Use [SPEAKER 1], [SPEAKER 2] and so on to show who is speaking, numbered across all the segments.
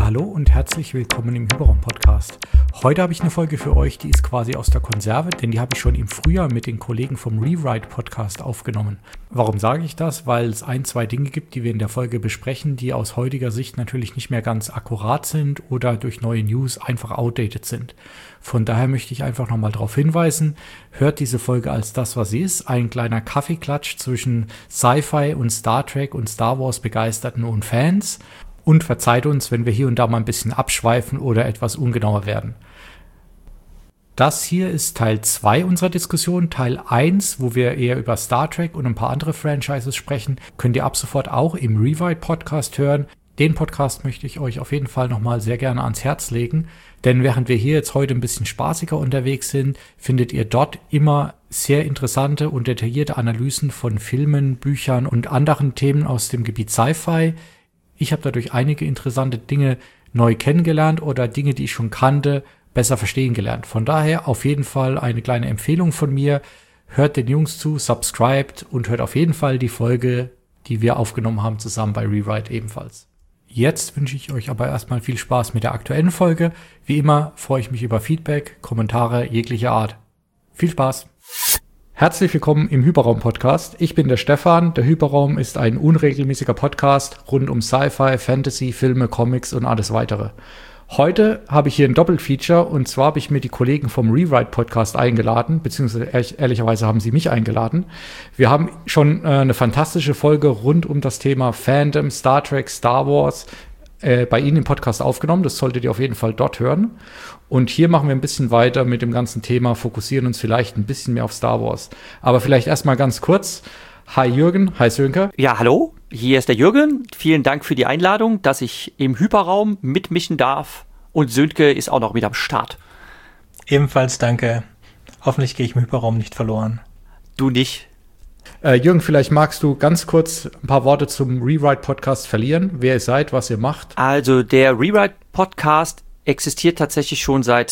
[SPEAKER 1] hallo und herzlich willkommen im Hyperraum-Podcast. Heute habe ich eine Folge für euch, die ist quasi aus der Konserve, denn die habe ich schon im Frühjahr mit den Kollegen vom Rewrite-Podcast aufgenommen. Warum sage ich das? Weil es zwei Dinge gibt, die wir in der Folge besprechen, die aus heutiger Sicht natürlich nicht mehr ganz akkurat sind oder durch neue News einfach outdated sind. Von daher möchte ich einfach nochmal darauf hinweisen, hört diese Folge als das, was sie ist, ein kleiner Kaffeeklatsch zwischen Sci-Fi und Star Trek und Star Wars Begeisterten und Fans. Und verzeiht uns, wenn wir hier und da mal ein bisschen abschweifen oder etwas ungenauer werden. Das hier ist Teil 2 unserer Diskussion. Teil 1, wo wir eher über Star Trek und ein paar andere Franchises sprechen, könnt ihr ab sofort auch im Rewrite-Podcast hören. Den Podcast möchte ich euch auf jeden Fall nochmal sehr gerne ans Herz legen. Denn während wir hier jetzt heute ein bisschen spaßiger unterwegs sind, findet ihr dort immer sehr interessante und detaillierte Analysen von Filmen, Büchern und anderen Themen aus dem Gebiet Sci-Fi. Ich habe dadurch einige interessante Dinge neu kennengelernt oder Dinge, die ich schon kannte, besser verstehen gelernt. Von daher auf jeden Fall eine kleine Empfehlung von mir. Hört den Jungs zu, subscribt und hört auf jeden Fall die Folge, die wir aufgenommen haben, zusammen bei Rewrite ebenfalls. Jetzt wünsche ich euch aber erstmal viel Spaß mit der aktuellen Folge. Wie immer freue ich mich über Feedback, Kommentare jeglicher Art. Viel Spaß! Herzlich willkommen im Hyperraum-Podcast. Ich bin der Stefan. Der Hyperraum ist ein unregelmäßiger Podcast rund um Sci-Fi, Fantasy, Filme, Comics und alles weitere. Heute habe ich hier ein Doppelfeature und zwar habe ich mir die Kollegen vom Rewrite-Podcast eingeladen, beziehungsweise ehrlicherweise haben sie mich eingeladen. Wir haben schon eine fantastische Folge rund um das Thema Fandom, Star Trek, Star Wars bei Ihnen im Podcast aufgenommen. Das solltet ihr auf jeden Fall dort hören. Und hier machen wir ein bisschen weiter mit dem ganzen Thema, fokussieren uns vielleicht ein bisschen mehr auf Star Wars. Aber vielleicht erstmal ganz kurz. Hi Jürgen, hi Sönke.
[SPEAKER 2] Ja, hallo, hier ist der Jürgen. Vielen Dank für die Einladung, dass ich im Hyperraum mitmischen darf. Und Sönke ist auch noch mit am Start.
[SPEAKER 3] Ebenfalls danke. Hoffentlich gehe ich im Hyperraum nicht verloren.
[SPEAKER 2] Du nicht.
[SPEAKER 1] Jürgen, vielleicht magst du ganz kurz ein paar Worte zum Rewrite-Podcast verlieren. Wer ihr seid, was ihr macht.
[SPEAKER 2] Also der Rewrite-Podcast existiert tatsächlich schon seit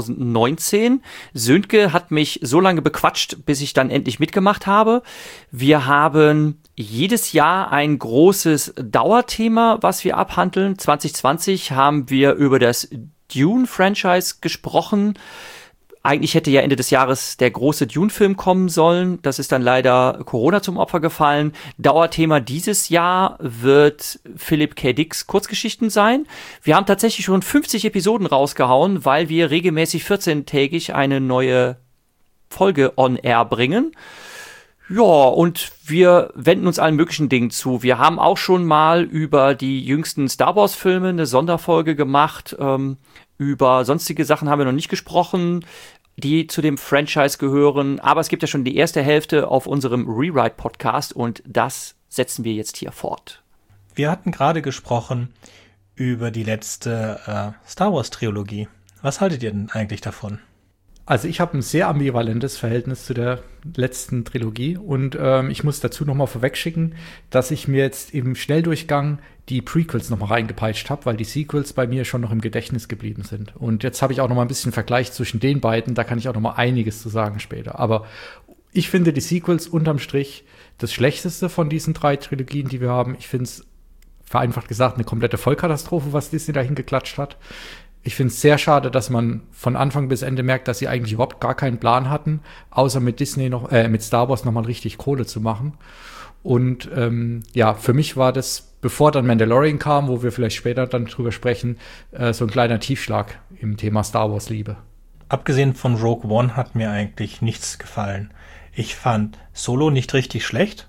[SPEAKER 2] 2019. Sönke hat mich so lange bequatscht, bis ich dann endlich mitgemacht habe. Wir haben jedes Jahr ein großes Dauerthema, was wir abhandeln. 2020 haben wir über das Dune-Franchise gesprochen. Eigentlich hätte ja Ende des Jahres der große Dune-Film kommen sollen. Das ist dann leider Corona zum Opfer gefallen. Dauerthema dieses Jahr wird Philip K. Dicks Kurzgeschichten sein. Wir haben tatsächlich schon 50 Episoden rausgehauen, weil wir regelmäßig 14-tägig eine neue Folge on air bringen. Ja, und wir wenden uns allen möglichen Dingen zu. Wir haben auch schon mal über die jüngsten Star Wars Filme eine Sonderfolge gemacht. Über sonstige Sachen haben wir noch nicht gesprochen, die zu dem Franchise gehören. Aber es gibt ja schon die erste Hälfte auf unserem Rewrite-Podcast und das setzen wir jetzt hier fort.
[SPEAKER 3] Wir hatten gerade gesprochen über die letzte Star Wars-Trilogie. Was haltet ihr denn eigentlich davon?
[SPEAKER 1] Also ich habe ein sehr ambivalentes Verhältnis zu der letzten Trilogie und ich muss dazu nochmal vorwegschicken, dass ich mir jetzt im Schnelldurchgang die Prequels nochmal reingepeitscht habe, weil die Sequels bei mir schon noch im Gedächtnis geblieben sind. Und jetzt habe ich auch nochmal ein bisschen Vergleich zwischen den beiden, da kann ich auch nochmal einiges zu sagen später. Aber ich finde die Sequels unterm Strich das Schlechteste von diesen 3 Trilogien, die wir haben. Ich finde es, vereinfacht gesagt, eine komplette Vollkatastrophe, was Disney da hingeklatscht hat. Ich finde es sehr schade, dass man von Anfang bis Ende merkt, dass sie eigentlich überhaupt gar keinen Plan hatten, außer mit Disney mit Star Wars nochmal richtig Kohle zu machen. Und ja, für mich war das, bevor dann Mandalorian kam, wo wir vielleicht später dann drüber sprechen, so ein kleiner Tiefschlag im Thema Star Wars Liebe.
[SPEAKER 3] Abgesehen von Rogue One hat mir eigentlich nichts gefallen. Ich fand Solo nicht richtig schlecht,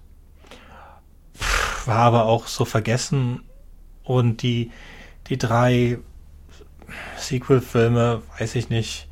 [SPEAKER 3] war aber auch so vergessen. Und die 3 Sequel-Filme, weiß ich nicht.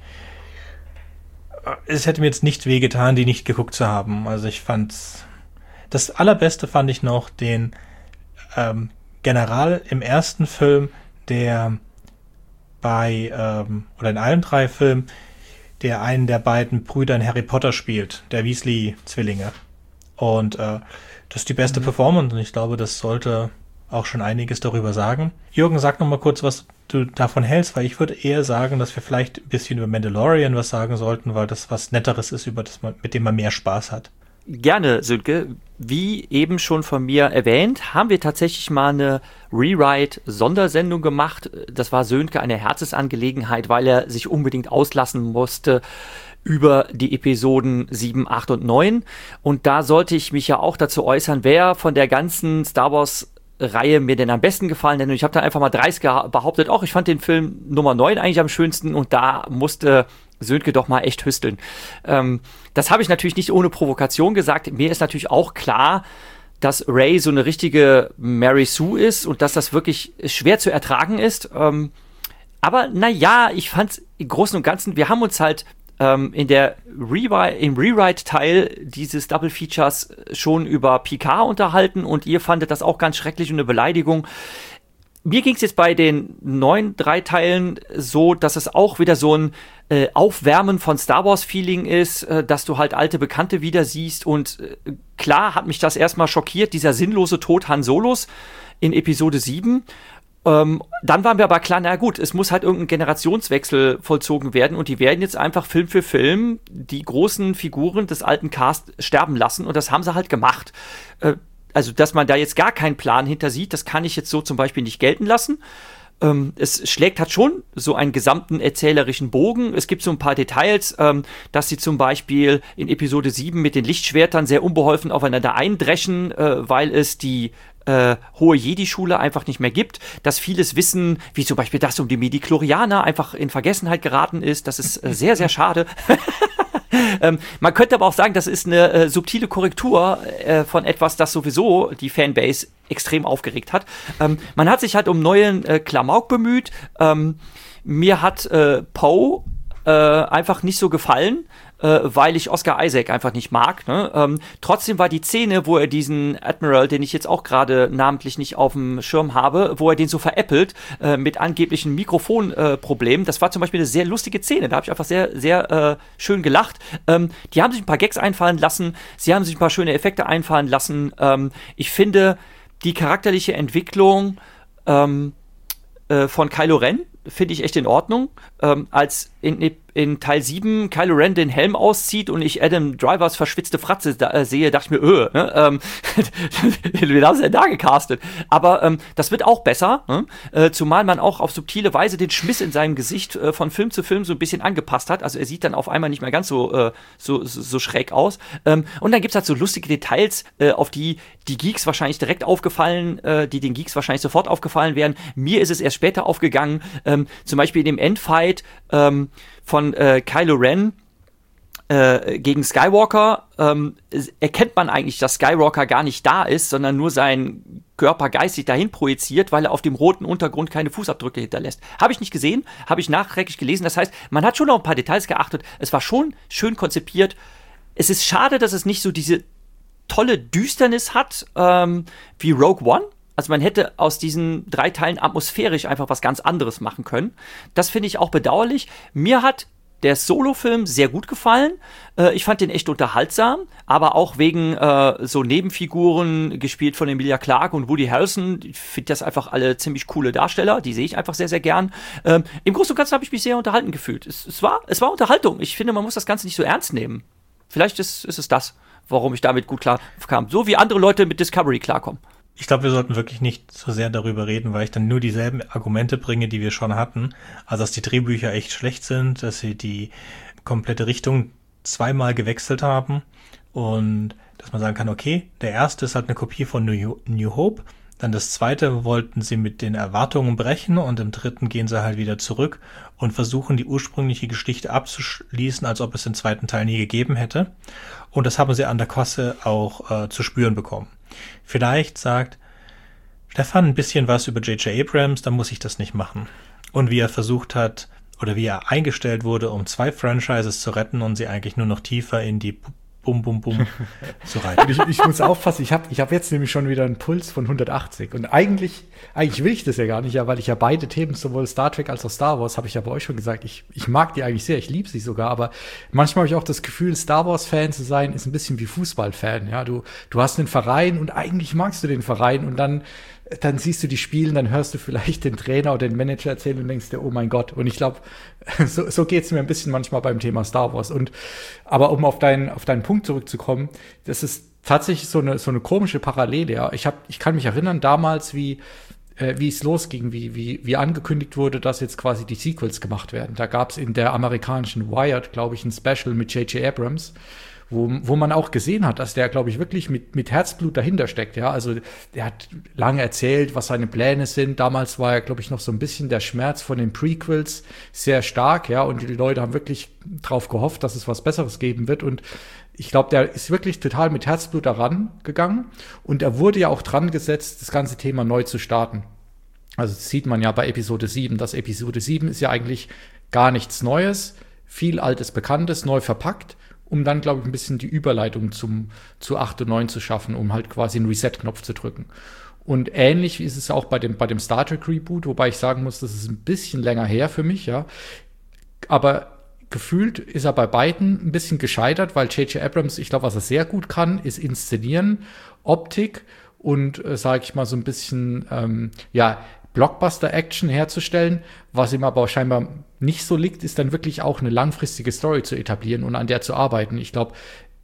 [SPEAKER 3] Es hätte mir jetzt nicht wehgetan, die nicht geguckt zu haben. Also ich fand's. Das Allerbeste fand ich noch den General im ersten Film, der bei, oder in allen 3 Filmen, der einen der beiden Brüder in Harry Potter spielt, der Weasley-Zwillinge. Und das ist die beste Performance und ich glaube, das sollte auch schon einiges darüber sagen. Jürgen, sag noch mal kurz, was du davon hältst, weil ich würde eher sagen, dass wir vielleicht ein bisschen über Mandalorian was sagen sollten, weil das was Netteres ist, über das man, mit dem man mehr Spaß hat.
[SPEAKER 2] Gerne, Sönke. Wie eben schon von mir erwähnt, haben wir tatsächlich mal eine Rewrite-Sondersendung gemacht. Das war Sönke eine Herzensangelegenheit, weil er sich unbedingt auslassen musste über die Episoden 7, 8 und 9. Und da sollte ich mich ja auch dazu äußern, wer von der ganzen Star Wars-Reihe mir denn am besten gefallen hat. Und ich habe dann einfach mal dreist behauptet, ich fand den Film Nummer 9 eigentlich am schönsten und da musste Sönke doch mal echt hüsteln. Das habe ich natürlich nicht ohne Provokation gesagt. Mir ist natürlich auch klar, dass Rey so eine richtige Mary Sue ist und dass das wirklich schwer zu ertragen ist. Aber naja, ich fand es im Großen und Ganzen, wir haben uns halt im Rewrite-Teil dieses Double Features schon über Picard unterhalten und ihr fandet das auch ganz schrecklich und eine Beleidigung. Mir ging es jetzt bei den neuen 3 Teilen so, dass es auch wieder so ein Aufwärmen von Star Wars-Feeling ist, dass du halt alte Bekannte wieder siehst. Und klar hat mich das erstmal schockiert, dieser sinnlose Tod Han Solos in Episode 7. Dann waren wir aber klar, na gut, es muss halt irgendein Generationswechsel vollzogen werden und die werden jetzt einfach Film für Film die großen Figuren des alten Cast sterben lassen und das haben sie halt gemacht. Also, dass man da jetzt gar keinen Plan hinter sieht, das kann ich jetzt so zum Beispiel nicht gelten lassen. Es schlägt halt schon so einen gesamten erzählerischen Bogen. Es gibt so ein paar Details, dass sie zum Beispiel in Episode 7 mit den Lichtschwertern sehr unbeholfen aufeinander eindreschen, weil es die hohe Jedi-Schule einfach nicht mehr gibt, dass vieles Wissen, wie zum Beispiel das um die Midi-Chlorianer, einfach in Vergessenheit geraten ist. Das ist sehr, sehr schade. Man könnte aber auch sagen, das ist eine subtile Korrektur von etwas, das sowieso die Fanbase extrem aufgeregt hat. Man hat sich halt um neuen Klamauk bemüht. Mir hat Poe einfach nicht so gefallen, weil ich Oscar Isaac einfach nicht mag. Ne? Trotzdem war die Szene, wo er diesen Admiral, den ich jetzt auch gerade namentlich nicht auf dem Schirm habe, wo er den so veräppelt mit angeblichen Mikrofonproblemen, das war zum Beispiel eine sehr lustige Szene. Da habe ich einfach sehr, sehr schön gelacht. Die haben sich ein paar Gags einfallen lassen, sie haben sich ein paar schöne Effekte einfallen lassen. Ich finde, die charakterliche Entwicklung von Kylo Ren finde ich echt in Ordnung. Als in Teil 7 Kylo Ren den Helm auszieht und ich Adam Drivers verschwitzte Fratze sehe, dachte ich mir, ne? Wie haben sie denn da gecastet? Aber das wird auch besser, ne? Zumal man auch auf subtile Weise den Schmiss in seinem Gesicht von Film zu Film so ein bisschen angepasst hat. Also er sieht dann auf einmal nicht mehr ganz so schräg aus. Und dann gibt's halt so lustige Details, auf die Geeks wahrscheinlich direkt aufgefallen, die den Geeks wahrscheinlich sofort aufgefallen wären. Mir ist es erst später aufgegangen, zum Beispiel in dem Endfight von Kylo Ren gegen Skywalker erkennt man eigentlich, dass Skywalker gar nicht da ist, sondern nur seinen Körper geistig dahin projiziert, weil er auf dem roten Untergrund keine Fußabdrücke hinterlässt. Habe ich nicht gesehen, habe ich nachträglich gelesen. Das heißt, man hat schon auf ein paar Details geachtet. Es war schon schön konzipiert. Es ist schade, dass es nicht so diese tolle Düsternis hat wie Rogue One. Also man hätte aus diesen 3 Teilen atmosphärisch einfach was ganz anderes machen können. Das finde ich auch bedauerlich. Mir hat der Solo-Film sehr gut gefallen. Ich fand den echt unterhaltsam, aber auch wegen so Nebenfiguren, gespielt von Emilia Clarke und Woody Harrelson. Ich finde das einfach alle ziemlich coole Darsteller. Die sehe ich einfach sehr, sehr gern. Im Großen und Ganzen habe ich mich sehr unterhalten gefühlt. Es war Unterhaltung. Ich finde, man muss das Ganze nicht so ernst nehmen. Vielleicht ist es das, warum ich damit gut klarkam. So wie andere Leute mit Discovery klarkommen.
[SPEAKER 3] Ich glaube, wir sollten wirklich nicht so sehr darüber reden, weil ich dann nur dieselben Argumente bringe, die wir schon hatten. Also, dass die Drehbücher echt schlecht sind, dass sie die komplette Richtung 2-mal gewechselt haben und dass man sagen kann, okay, der erste ist halt eine Kopie von New Hope, dann das zweite wollten sie mit den Erwartungen brechen und im dritten gehen sie halt wieder zurück und versuchen, die ursprüngliche Geschichte abzuschließen, als ob es den zweiten Teil nie gegeben hätte. Und das haben sie an der Kasse auch zu spüren bekommen. Vielleicht sagt Stefan ein bisschen was über J.J. Abrams, dann muss ich das nicht machen. Und wie er versucht hat, oder wie er eingestellt wurde, um 2 Franchises zu retten und sie eigentlich nur noch tiefer in die Bum zu reiten.
[SPEAKER 1] Ich muss aufpassen, ich hab jetzt nämlich schon wieder einen Puls von 180. Und eigentlich will ich das ja gar nicht, ja, weil ich ja beide Themen, sowohl Star Trek als auch Star Wars, habe ich ja bei euch schon gesagt, ich mag die eigentlich sehr, ich liebe sie sogar, aber manchmal habe ich auch das Gefühl, Star Wars-Fan zu sein, ist ein bisschen wie Fußballfan. Ja, du hast einen Verein und eigentlich magst du den Verein und dann dann siehst du die spielen, dann hörst du vielleicht den Trainer oder den Manager erzählen und denkst dir, oh mein Gott. Und ich glaube, so geht es mir ein bisschen manchmal beim Thema Star Wars. Aber um auf deinen Punkt zurückzukommen, das ist tatsächlich so eine komische Parallele. Ja. Ich kann mich erinnern damals, wie es losging, wie angekündigt wurde, dass jetzt quasi die Sequels gemacht werden. Da gab es in der amerikanischen Wired, glaube ich, ein Special mit J.J. Abrams, wo man auch gesehen hat, dass der, glaube ich, wirklich mit Herzblut dahinter steckt. Ja, also der hat lange erzählt, was seine Pläne sind. Damals war ja, glaube ich, noch so ein bisschen der Schmerz von den Prequels sehr stark. Ja, und die Leute haben wirklich drauf gehofft, dass es was Besseres geben wird. Und ich glaube, der ist wirklich total mit Herzblut daran gegangen. Und er wurde ja auch dran gesetzt, das ganze Thema neu zu starten. Also das sieht man ja bei Episode 7. Das Episode 7 ist ja eigentlich gar nichts Neues, viel Altes, Bekanntes, neu verpackt, um dann, glaube ich, ein bisschen die Überleitung zu 8 und 9 zu schaffen, um halt quasi einen Reset-Knopf zu drücken. Und ähnlich ist es auch bei dem Star Trek Reboot, wobei ich sagen muss, das ist ein bisschen länger her für mich, ja. Aber gefühlt ist er bei beiden ein bisschen gescheitert, weil J.J. Abrams, ich glaube, was er sehr gut kann, ist inszenieren, Optik und, sage ich mal, so ein bisschen, Blockbuster-Action herzustellen. Was ihm aber scheinbar nicht so liegt, ist dann wirklich auch eine langfristige Story zu etablieren und an der zu arbeiten. Ich glaube,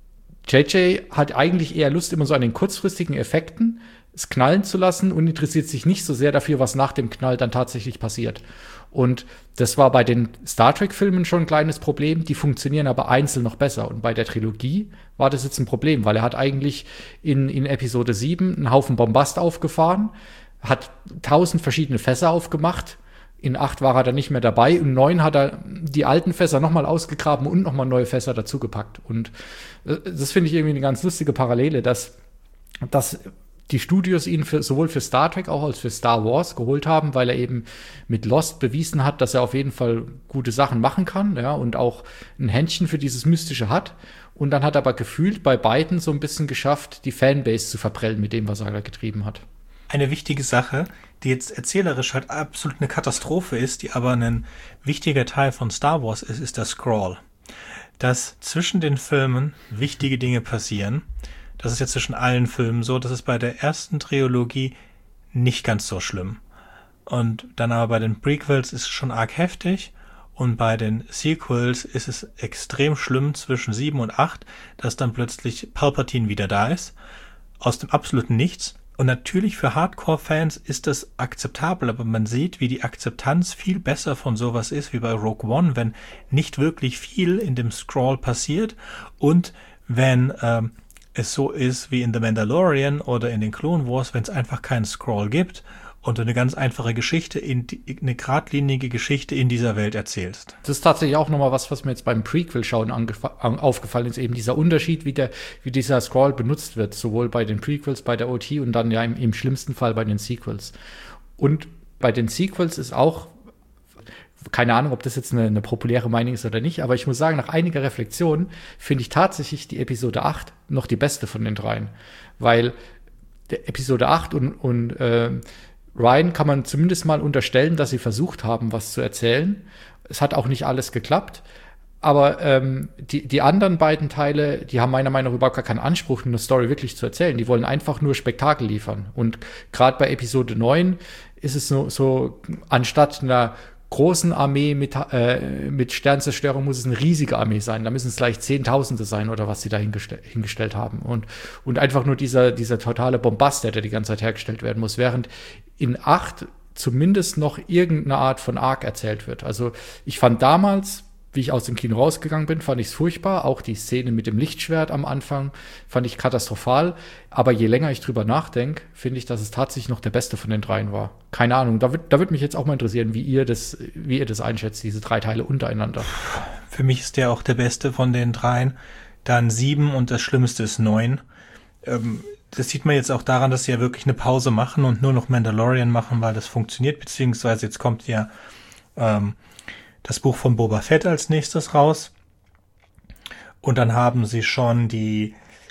[SPEAKER 1] JJ hat eigentlich eher Lust immer so an den kurzfristigen Effekten, es knallen zu lassen und interessiert sich nicht so sehr dafür, was nach dem Knall dann tatsächlich passiert. Und das war bei den Star Trek-Filmen schon ein kleines Problem, die funktionieren aber einzeln noch besser. Und bei der Trilogie war das jetzt ein Problem, weil er hat eigentlich in Episode 7 einen Haufen Bombast aufgefahren, hat 1000 verschiedene Fässer aufgemacht. In 8 war er dann nicht mehr dabei. In 9 hat er die alten Fässer nochmal ausgegraben und nochmal neue Fässer dazugepackt. Und das finde ich irgendwie eine ganz lustige Parallele, dass die Studios ihn sowohl für Star Trek auch als für Star Wars geholt haben, weil er eben mit Lost bewiesen hat, dass er auf jeden Fall gute Sachen machen kann, ja, und auch ein Händchen für dieses Mystische hat. Und dann hat er aber gefühlt bei beiden so ein bisschen geschafft, die Fanbase zu verprellen mit dem, was er da getrieben hat.
[SPEAKER 3] Eine wichtige Sache, die jetzt erzählerisch halt absolut eine Katastrophe ist, die aber ein wichtiger Teil von Star Wars ist der Scroll. Dass zwischen den Filmen wichtige Dinge passieren. Das ist jetzt zwischen allen Filmen so. Das ist bei der ersten Trilogie nicht ganz so schlimm. Und dann aber bei den Prequels ist es schon arg heftig. Und bei den Sequels ist es extrem schlimm zwischen 7 und 8, dass dann plötzlich Palpatine wieder da ist. Aus dem absoluten Nichts. Und natürlich für Hardcore-Fans ist das akzeptabel, aber man sieht, wie die Akzeptanz viel besser von sowas ist, wie bei Rogue One, wenn nicht wirklich viel in dem Scroll passiert und wenn es so ist wie in The Mandalorian oder in den Clone Wars, wenn es einfach keinen Scroll gibt und du eine ganz einfache Geschichte, eine geradlinige Geschichte in dieser Welt erzählst.
[SPEAKER 1] Das ist tatsächlich auch nochmal was mir jetzt beim Prequel-Schauen aufgefallen ist, eben dieser Unterschied, wie dieser Scroll benutzt wird, sowohl bei den Prequels, bei der OT und dann ja im schlimmsten Fall bei den Sequels. Und bei den Sequels ist auch, keine Ahnung, ob das jetzt eine populäre Meinung ist oder nicht, aber ich muss sagen, nach einiger Reflexion finde ich tatsächlich die Episode 8 noch die beste von den dreien. Weil der Episode 8 und Ryan kann man zumindest mal unterstellen, dass sie versucht haben, was zu erzählen. Es hat auch nicht alles geklappt. Aber die anderen beiden Teile, die haben meiner Meinung nach überhaupt gar keinen Anspruch, eine Story wirklich zu erzählen. Die wollen einfach nur Spektakel liefern. Und gerade bei Episode 9 ist es so anstatt einer großen Armee mit Sternzerstörung muss es eine riesige Armee sein. Da müssen es gleich Zehntausende sein oder was sie da hingestellt haben. Und einfach nur dieser totale Bombast, der die ganze Zeit hergestellt werden muss. Während in 8 zumindest noch irgendeine Art von Arc erzählt wird. Also ich fand damals, wie ich aus dem Kino rausgegangen bin, fand ich es furchtbar. Auch die Szene mit dem Lichtschwert am Anfang fand ich katastrophal. Aber je länger ich drüber nachdenke, finde ich, dass es tatsächlich noch der beste von den dreien war. Keine Ahnung, da wird mich jetzt auch mal interessieren, wie ihr das einschätzt, diese 3 Teile untereinander.
[SPEAKER 3] Für mich ist der auch der beste von den dreien. Dann 7 und das Schlimmste ist 9. Das sieht man jetzt auch daran, dass sie ja wirklich eine Pause machen und nur noch Mandalorian machen, weil das funktioniert. Beziehungsweise jetzt kommt ja das Buch von Boba Fett als nächstes raus. Und dann haben sie schon die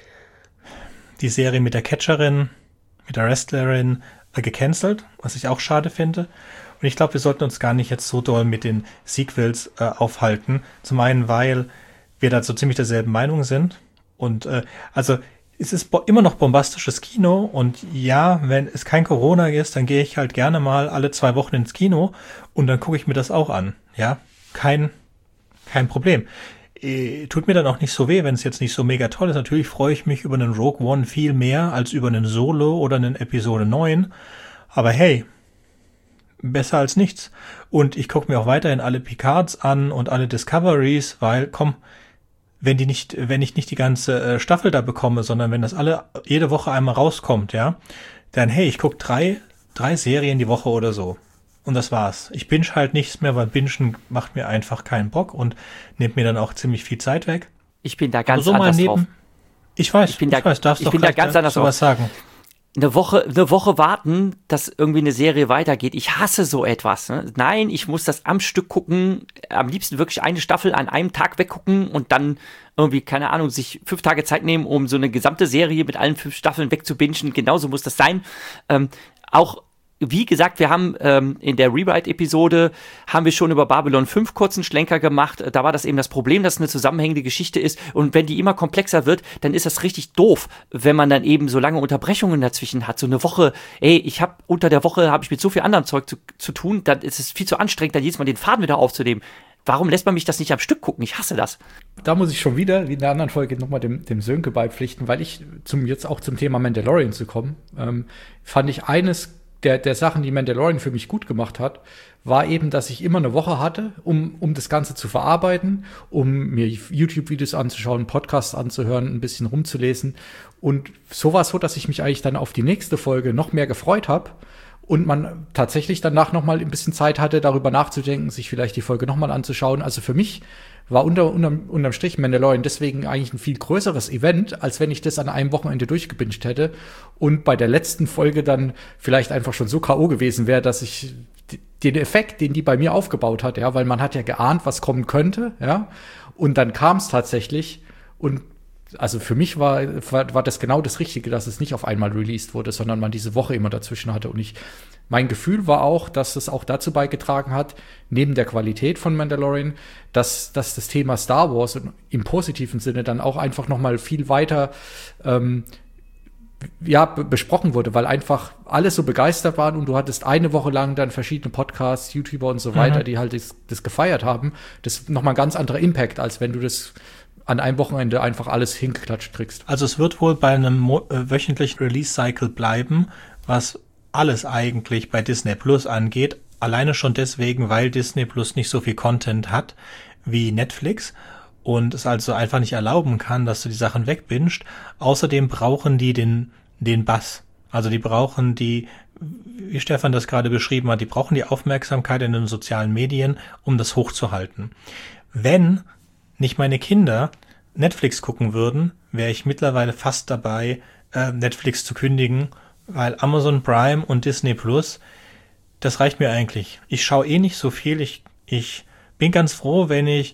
[SPEAKER 3] Serie mit der Catcherin, mit der Wrestlerin gecancelt, was ich auch schade finde. Und ich glaube, wir sollten uns gar nicht jetzt so doll mit den Sequels aufhalten. Zum einen, weil wir da so ziemlich derselben Meinung sind. Und also es ist immer noch bombastisches Kino und ja, wenn es kein Corona ist, dann gehe ich halt gerne mal alle 2 Wochen ins Kino und dann gucke ich mir das auch an. Ja, kein Problem. Tut mir dann auch nicht so weh, wenn es jetzt nicht so mega toll ist. Natürlich freue ich mich über einen Rogue One viel mehr als über einen Solo oder einen Episode 9. Aber hey, besser als nichts. Und ich gucke mir auch weiterhin alle Picards an und alle Discoveries, weil, wenn ich nicht die ganze Staffel da bekomme, sondern wenn das jede Woche einmal rauskommt, ja, dann hey, ich gucke 3 Serien die Woche oder so. Und das war's. Ich binge halt nichts mehr, weil Bingen macht mir einfach keinen Bock und nimmt mir dann auch ziemlich viel Zeit weg.
[SPEAKER 2] Ich bin da ganz anders drauf.
[SPEAKER 3] Ich weiß, darfst doch
[SPEAKER 2] ganz anders drauf.
[SPEAKER 3] Was sagen.
[SPEAKER 2] Eine Woche warten, dass irgendwie eine Serie weitergeht. Ich hasse so etwas. Ne? Nein, ich muss das am Stück gucken. Am liebsten wirklich eine Staffel an einem Tag weggucken und dann irgendwie, keine Ahnung, sich 5 Tage Zeit nehmen, um so eine gesamte Serie mit allen 5 Staffeln wegzubingen. Genauso muss das sein. Wie gesagt, wir haben in der Rewrite-Episode haben wir schon über Babylon 5 kurzen Schlenker gemacht. Da war das eben das Problem, dass es eine zusammenhängende Geschichte ist. Und wenn die immer komplexer wird, dann ist das richtig doof, wenn man dann eben so lange Unterbrechungen dazwischen hat. So eine Woche, unter der Woche habe ich mit so viel anderem Zeug zu tun, dann ist es viel zu anstrengend, dann jedes Mal den Faden wieder aufzunehmen. Warum lässt man mich das nicht am Stück gucken? Ich hasse das.
[SPEAKER 1] Da muss ich schon wieder, wie in der anderen Folge, nochmal dem Sönke beipflichten, weil jetzt auch zum Thema Mandalorian zu kommen, fand ich eines der Sachen, die Mandalorian für mich gut gemacht hat, war eben, dass ich immer eine Woche hatte, um das Ganze zu verarbeiten, um mir YouTube-Videos anzuschauen, Podcasts anzuhören, ein bisschen rumzulesen. Und so war es so, dass ich mich eigentlich dann auf die nächste Folge noch mehr gefreut habe und man tatsächlich danach noch mal ein bisschen Zeit hatte, darüber nachzudenken, sich vielleicht die Folge noch mal anzuschauen. Also für mich war unterm Strich Mandalorian deswegen eigentlich ein viel größeres Event, als wenn ich das an einem Wochenende durchgebinged hätte und bei der letzten Folge dann vielleicht einfach schon so K.O. gewesen wäre, dass ich den Effekt, den die bei mir aufgebaut hat, ja, weil man hat ja geahnt, was kommen könnte, ja, und dann kam es tatsächlich und also für mich war das genau das Richtige, dass es nicht auf einmal released wurde, sondern man diese Woche immer dazwischen hatte. Und mein Gefühl war auch, dass es auch dazu beigetragen hat, neben der Qualität von Mandalorian, dass das Thema Star Wars im positiven Sinne dann auch einfach noch mal viel weiter besprochen wurde, weil einfach alle so begeistert waren und du hattest eine Woche lang dann verschiedene Podcasts, YouTuber und so weiter, die halt das gefeiert haben. Das ist noch mal ein ganz anderer Impact, als wenn du das an einem Wochenende einfach alles hingeklatscht kriegst.
[SPEAKER 3] Also es wird wohl bei einem wöchentlichen Release-Cycle bleiben, was alles eigentlich bei Disney Plus angeht. Alleine schon deswegen, weil Disney Plus nicht so viel Content hat wie Netflix und es also einfach nicht erlauben kann, dass du die Sachen wegbingst. Außerdem brauchen die den Buzz. Also die brauchen wie Stefan das gerade beschrieben hat, die brauchen die Aufmerksamkeit in den sozialen Medien, um das hochzuhalten. Wenn nicht meine Kinder Netflix gucken würden, wäre ich mittlerweile fast dabei, Netflix zu kündigen, weil Amazon Prime und Disney Plus, das reicht mir eigentlich. Ich schaue nicht so viel. Ich bin ganz froh, wenn ich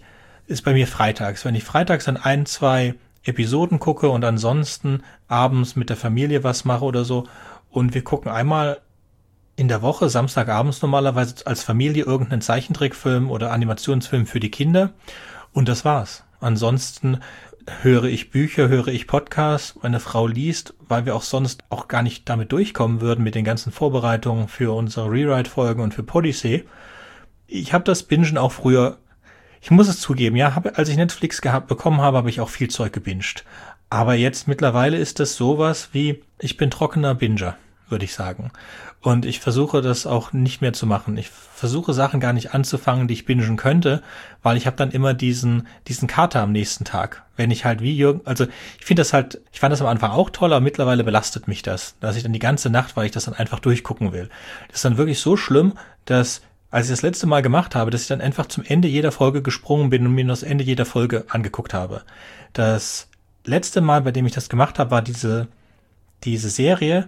[SPEAKER 3] freitags dann 1-2 Episoden gucke und ansonsten abends mit der Familie was mache oder so und wir gucken einmal in der Woche, Samstagabends normalerweise als Familie irgendeinen Zeichentrickfilm oder Animationsfilm für die Kinder. Und das war's. Ansonsten höre ich Bücher, höre ich Podcasts, meine Frau liest, weil wir auch sonst auch gar nicht damit durchkommen würden mit den ganzen Vorbereitungen für unsere Rewrite-Folgen und für Podyssey. Ich habe das Bingen auch früher, ich muss es zugeben, ja, als ich Netflix bekommen habe, habe ich auch viel Zeug gebinged. Aber jetzt mittlerweile ist das sowas wie, ich bin trockener Binger, würde ich sagen. Und ich versuche das auch nicht mehr zu machen. Ich versuche Sachen gar nicht anzufangen, die ich bingen könnte, weil ich habe dann immer diesen Kater am nächsten Tag. Wenn ich halt ich fand das am Anfang auch toll, aber mittlerweile belastet mich das, dass ich dann die ganze Nacht, weil ich das dann einfach durchgucken will. Das ist dann wirklich so schlimm, dass, als ich das letzte Mal gemacht habe, dass ich dann einfach zum Ende jeder Folge gesprungen bin und mir das Ende jeder Folge angeguckt habe. Das letzte Mal, bei dem ich das gemacht habe, war diese Serie,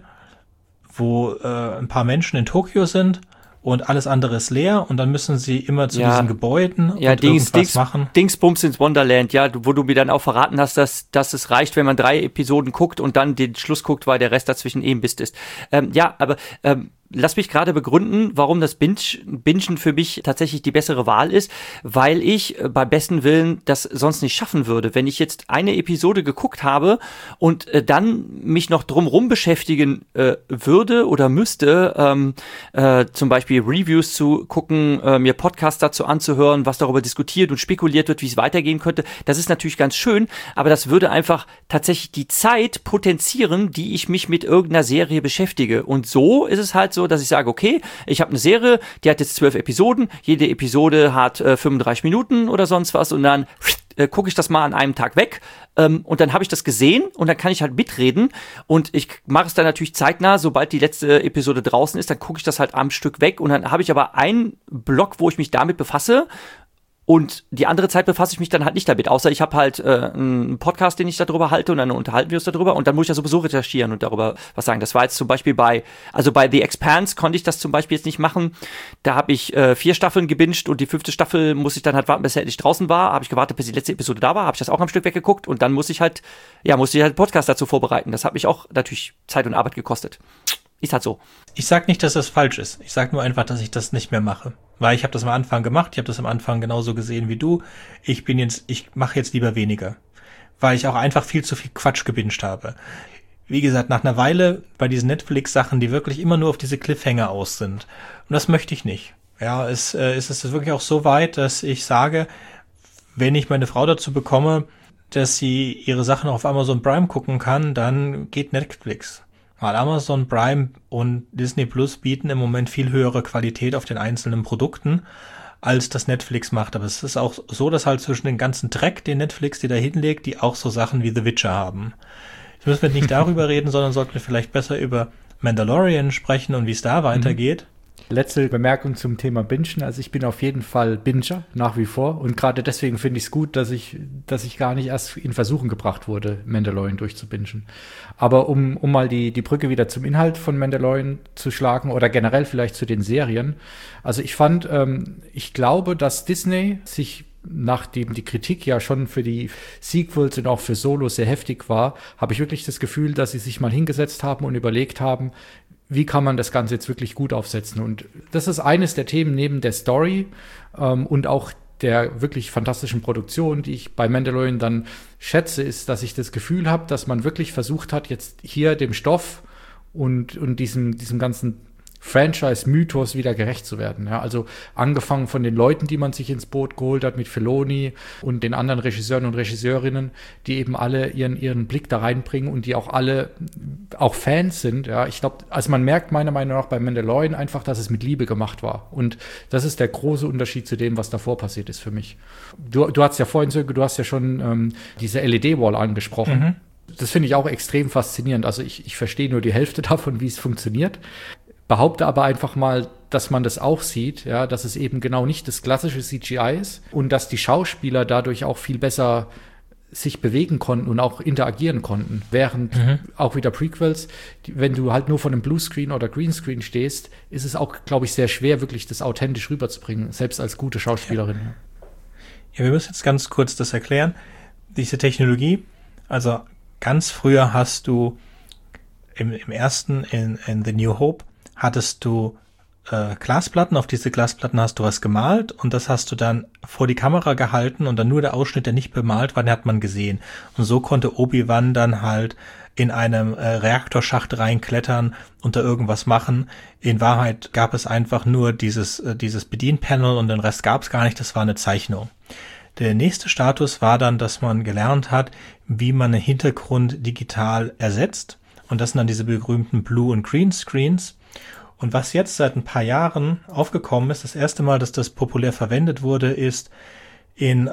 [SPEAKER 3] wo ein paar Menschen in Tokio sind und alles andere ist leer und dann müssen sie immer zu diesen Gebäuden und irgendwas machen.
[SPEAKER 2] Dingsbums ins Wonderland, ja, wo du mir dann auch verraten hast, dass es reicht, wenn man 3 Episoden guckt und dann den Schluss guckt, weil der Rest dazwischen Mist ist. Aber lass mich gerade begründen, warum das Bingen für mich tatsächlich die bessere Wahl ist, weil ich bei besten Willen das sonst nicht schaffen würde. Wenn ich jetzt eine Episode geguckt habe und dann mich noch drumherum beschäftigen würde oder müsste, zum Beispiel Reviews zu gucken, mir Podcasts dazu anzuhören, was darüber diskutiert und spekuliert wird, wie es weitergehen könnte, das ist natürlich ganz schön, aber das würde einfach tatsächlich die Zeit potenzieren, die ich mich mit irgendeiner Serie beschäftige. Und so ist es halt so, dass ich sage, okay, ich habe eine Serie, die hat jetzt 12 Episoden, jede Episode hat 35 Minuten oder sonst was und dann gucke ich das mal an einem Tag weg und dann habe ich das gesehen und dann kann ich halt mitreden und ich mache es dann natürlich zeitnah, sobald die letzte Episode draußen ist, dann gucke ich das halt am Stück weg und dann habe ich aber einen Block, wo ich mich damit befasse. Und die andere Zeit befasse ich mich dann halt nicht damit, außer ich habe halt einen Podcast, den ich darüber halte und dann unterhalten wir uns darüber und dann muss ich ja sowieso recherchieren und darüber was sagen. Das war jetzt zum Beispiel bei The Expanse konnte ich das zum Beispiel jetzt nicht machen. Da habe ich 4 Staffeln gebinged und die 5. Staffel muss ich dann halt warten, bis er endlich draußen war. Habe ich gewartet, bis die letzte Episode da war, habe ich das auch am Stück weggeguckt und dann musste ich halt einen Podcast dazu vorbereiten. Das hat mich auch natürlich Zeit und Arbeit gekostet. Ist halt so.
[SPEAKER 3] Ich sag nicht, dass das falsch ist. Ich sag nur einfach, dass ich das nicht mehr mache. Weil ich habe das am Anfang gemacht, ich habe das am Anfang genauso gesehen wie du. Ich mache jetzt lieber weniger. Weil ich auch einfach viel zu viel Quatsch gebinged habe. Wie gesagt, nach einer Weile bei diesen Netflix-Sachen, die wirklich immer nur auf diese Cliffhanger aus sind. Und das möchte ich nicht. Ja, es ist wirklich auch so weit, dass ich sage, wenn ich meine Frau dazu bekomme, dass sie ihre Sachen auf Amazon Prime gucken kann, dann geht Netflix. Weil Amazon Prime und Disney Plus bieten im Moment viel höhere Qualität auf den einzelnen Produkten, als das Netflix macht. Aber es ist auch so, dass halt zwischen den ganzen Dreck, den Netflix dir da hinlegt, die auch so Sachen wie The Witcher haben. Jetzt müssen wir nicht darüber reden, sondern sollten wir vielleicht besser über Mandalorian sprechen und wie es da weitergeht.
[SPEAKER 1] Letzte Bemerkung zum Thema Bingen. Also ich bin auf jeden Fall Binger, nach wie vor. Und gerade deswegen finde ich es gut, dass ich gar nicht erst in Versuchen gebracht wurde, Mandalorian durchzubingen. Aber um mal die Brücke wieder zum Inhalt von Mandalorian zu schlagen oder generell vielleicht zu den Serien. Also ich glaube, dass Disney sich, nachdem die Kritik ja schon für die Sequels und auch für Solo sehr heftig war, habe ich wirklich das Gefühl, dass sie sich mal hingesetzt haben und überlegt haben, wie kann man das Ganze jetzt wirklich gut aufsetzen? Und das ist eines der Themen neben der Story und auch der wirklich fantastischen Produktion, die ich bei Mandalorian dann schätze, ist, dass ich das Gefühl habe, dass man wirklich versucht hat, jetzt hier dem Stoff und diesem ganzen Franchise-Mythos wieder gerecht zu werden. Ja, also angefangen von den Leuten, die man sich ins Boot geholt hat, mit Filoni und den anderen Regisseuren und Regisseurinnen, die eben alle ihren Blick da reinbringen und die auch alle auch Fans sind. Ja, ich glaube, also man merkt meiner Meinung nach bei Mandalorian einfach, dass es mit Liebe gemacht war. Und das ist der große Unterschied zu dem, was davor passiert ist für mich. Du hast ja vorhin, Sönke, du hast ja schon diese LED-Wall angesprochen. Mhm. Das finde ich auch extrem faszinierend. Also ich verstehe nur die Hälfte davon, wie es funktioniert. Behaupte aber einfach mal, dass man das auch sieht, ja, dass es eben genau nicht das klassische CGI ist und dass die Schauspieler dadurch auch viel besser sich bewegen konnten und auch interagieren konnten. Während auch wieder Prequels, wenn du halt nur von einem Bluescreen oder Greenscreen stehst, ist es auch, glaube ich, sehr schwer, wirklich das authentisch rüberzubringen, selbst als gute Schauspielerin.
[SPEAKER 3] Ja, wir müssen jetzt ganz kurz das erklären. Diese Technologie, also ganz früher hast du im ersten, in The New Hope, hattest du Glasplatten, auf diese Glasplatten hast du was gemalt und das hast du dann vor die Kamera gehalten und dann nur der Ausschnitt, der nicht bemalt war, den hat man gesehen. Und so konnte Obi-Wan dann halt in einem Reaktorschacht reinklettern und da irgendwas machen. In Wahrheit gab es einfach nur dieses Bedienpanel und den Rest gab es gar nicht, das war eine Zeichnung. Der nächste Status war dann, dass man gelernt hat, wie man einen Hintergrund digital ersetzt. Und das sind dann diese berühmten Blue- und Green-Screens. Und was jetzt seit ein paar Jahren aufgekommen ist, das erste Mal, dass das populär verwendet wurde, ist in,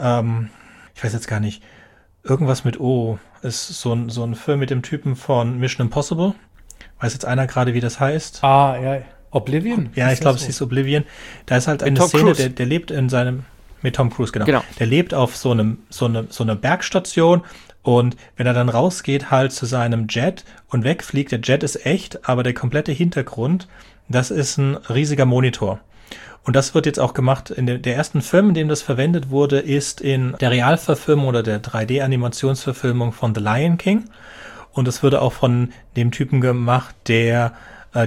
[SPEAKER 3] ich weiß jetzt gar nicht, irgendwas mit O. Ist so ein Film mit dem Typen von Mission Impossible. Weiß jetzt einer gerade, wie das heißt?
[SPEAKER 1] Ah, ja. Oblivion?
[SPEAKER 3] Ja, ich glaube, es hieß Oblivion. Da ist halt eine Szene, der lebt in seinem, mit Tom Cruise, genau. Der lebt auf so einer Bergstation. Und wenn er dann rausgeht halt zu seinem Jet und wegfliegt, der Jet ist echt, aber der komplette Hintergrund, das ist ein riesiger Monitor. Und das wird jetzt auch gemacht in der ersten Film, in dem das verwendet wurde, ist in der Realverfilmung oder der 3D-Animationsverfilmung von The Lion King. Und das wurde auch von dem Typen gemacht, der die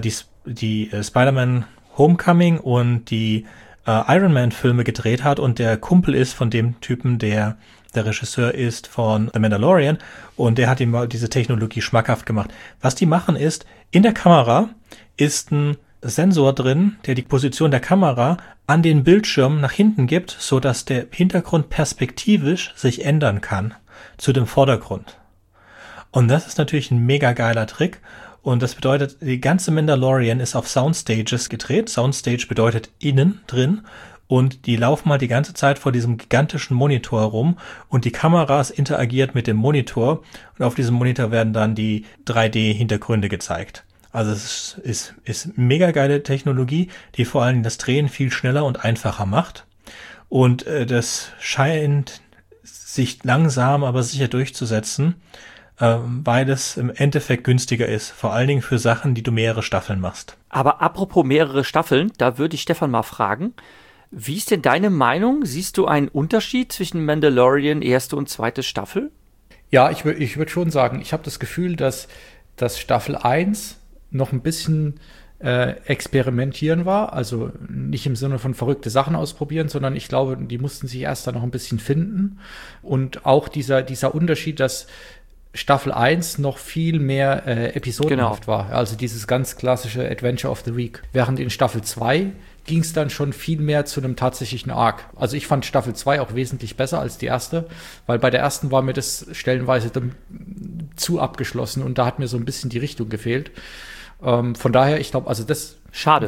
[SPEAKER 3] die Spider-Man Homecoming und die Iron Man Filme gedreht hat und der Kumpel ist von dem Typen, der Regisseur ist von The Mandalorian, und der hat ihm mal diese Technologie schmackhaft gemacht. Was die machen ist, in der Kamera ist ein Sensor drin, der die Position der Kamera an den Bildschirm nach hinten gibt, so dass der Hintergrund perspektivisch sich ändern kann zu dem Vordergrund. Und das ist natürlich ein mega geiler Trick. Und das bedeutet, die ganze Mandalorian ist auf Soundstages gedreht. Soundstage bedeutet innen drin. Und die laufen mal die ganze Zeit vor diesem gigantischen Monitor rum. Und die Kameras interagiert mit dem Monitor. Und auf diesem Monitor werden dann die 3D-Hintergründe gezeigt. Also es ist mega geile Technologie, die vor allem das Drehen viel schneller und einfacher macht. Und das scheint sich langsam, aber sicher durchzusetzen, weil es im Endeffekt günstiger ist. Vor allen Dingen für Sachen, die du mehrere Staffeln machst.
[SPEAKER 2] Aber apropos mehrere Staffeln, da würde ich Stefan mal fragen, wie ist denn deine Meinung? Siehst du einen Unterschied zwischen Mandalorian erste und zweite Staffel?
[SPEAKER 1] Ja, ich würd schon sagen, ich habe das Gefühl, dass Staffel 1 noch ein bisschen experimentieren war, also nicht im Sinne von verrückte Sachen ausprobieren, sondern ich glaube, die mussten sich erst da noch ein bisschen finden. Und auch dieser Unterschied, dass Staffel 1 noch viel mehr episodenhaft war, also dieses ganz klassische Adventure of the Week. Während in Staffel 2 ging es dann schon viel mehr zu einem tatsächlichen Arc. Also ich fand Staffel 2 auch wesentlich besser als die erste, weil bei der ersten war mir das stellenweise zu abgeschlossen und da hat mir so ein bisschen die Richtung gefehlt. Von daher, ich glaube, also das...
[SPEAKER 2] Schade.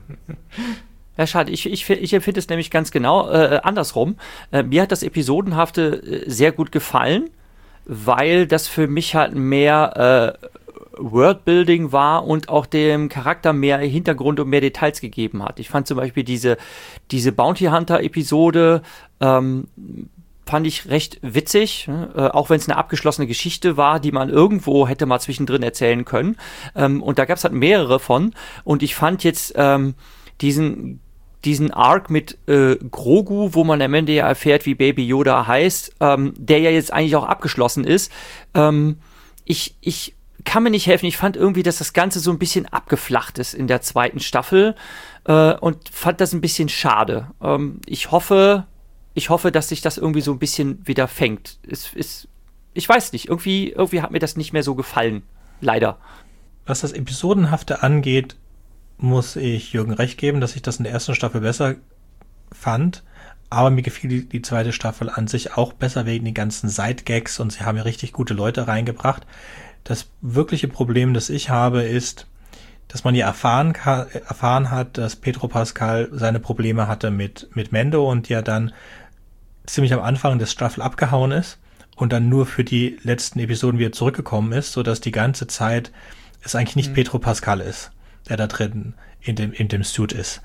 [SPEAKER 2] Ja, schade. Ich empfinde es nämlich ganz genau andersrum. Mir hat das Episodenhafte sehr gut gefallen, weil das für mich halt mehr Worldbuilding war und auch dem Charakter mehr Hintergrund und mehr Details gegeben hat. Ich fand zum Beispiel diese Bounty Hunter Episode fand ich recht witzig, auch wenn es eine abgeschlossene Geschichte war, die man irgendwo hätte mal zwischendrin erzählen können. Und da gab es halt mehrere von. Und ich fand jetzt diesen Arc mit Grogu, wo man am Ende ja erfährt, wie Baby Yoda heißt, der ja jetzt eigentlich auch abgeschlossen ist. Ich kann mir nicht helfen. Ich fand irgendwie, dass das Ganze so ein bisschen abgeflacht ist in der zweiten Staffel und fand das ein bisschen schade. Ich hoffe, dass sich das irgendwie so ein bisschen wieder fängt. Ich weiß nicht, irgendwie hat mir das nicht mehr so gefallen. Leider.
[SPEAKER 3] Was das Episodenhafte angeht, muss ich Jürgen recht geben, dass ich das in der ersten Staffel besser fand. Aber mir gefiel die zweite Staffel an sich auch besser wegen den ganzen Side-Gags und sie haben ja richtig gute Leute reingebracht. Das wirkliche Problem, das ich habe, ist, dass man ja erfahren hat, dass Pedro Pascal seine Probleme hatte mit Mando und ja dann ziemlich am Anfang des Staffel abgehauen ist und dann nur für die letzten Episoden wieder zurückgekommen ist, sodass die ganze Zeit es eigentlich nicht Pedro Pascal ist, der da drin in dem Suit ist.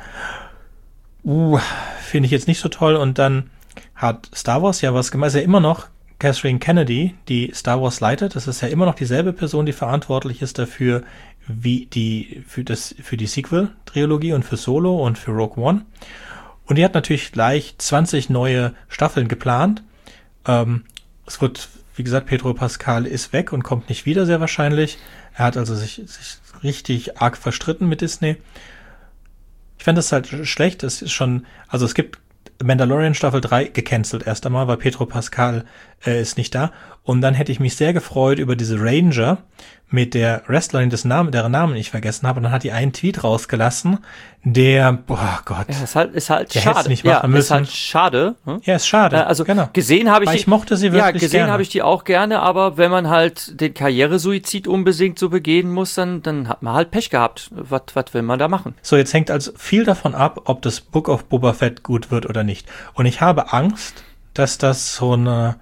[SPEAKER 3] Finde ich jetzt nicht so toll. Und dann hat Star Wars ja was gemacht. Ist ja immer noch Kathleen Kennedy, die Star Wars leitet. Das ist ja immer noch dieselbe Person, die verantwortlich ist dafür, für die Sequel-Trilogie und für Solo und für Rogue One. Und die hat natürlich gleich 20 neue Staffeln geplant. Es wird, wie gesagt, Pedro Pascal ist weg und kommt nicht wieder, sehr wahrscheinlich. Er hat also sich richtig arg verstritten mit Disney. Ich fand das halt schlecht. Es ist schon, also es gibt Mandalorian Staffel 3 gecancelt erst einmal, weil Pedro Pascal ist nicht da. Und dann hätte ich mich sehr gefreut über diese Ranger mit der Wrestlerin, deren Namen ich vergessen habe. Und dann hat die einen Tweet rausgelassen, der, boah Gott.
[SPEAKER 2] Ja, ist halt
[SPEAKER 3] der
[SPEAKER 2] schade.
[SPEAKER 3] Nicht machen müssen.
[SPEAKER 2] Ist halt schade.
[SPEAKER 3] Ja, ist schade.
[SPEAKER 2] Also
[SPEAKER 3] genau.
[SPEAKER 2] Gesehen habe ich
[SPEAKER 3] ich mochte sie wirklich gerne.
[SPEAKER 2] Ja, gesehen habe ich die auch gerne, aber wenn man halt den Karrieresuizid unbedingt so begehen muss, dann hat man halt Pech gehabt. Was will man da machen?
[SPEAKER 3] So, jetzt hängt also viel davon ab, ob das Book of Boba Fett gut wird oder nicht. Und ich habe Angst, dass das so eine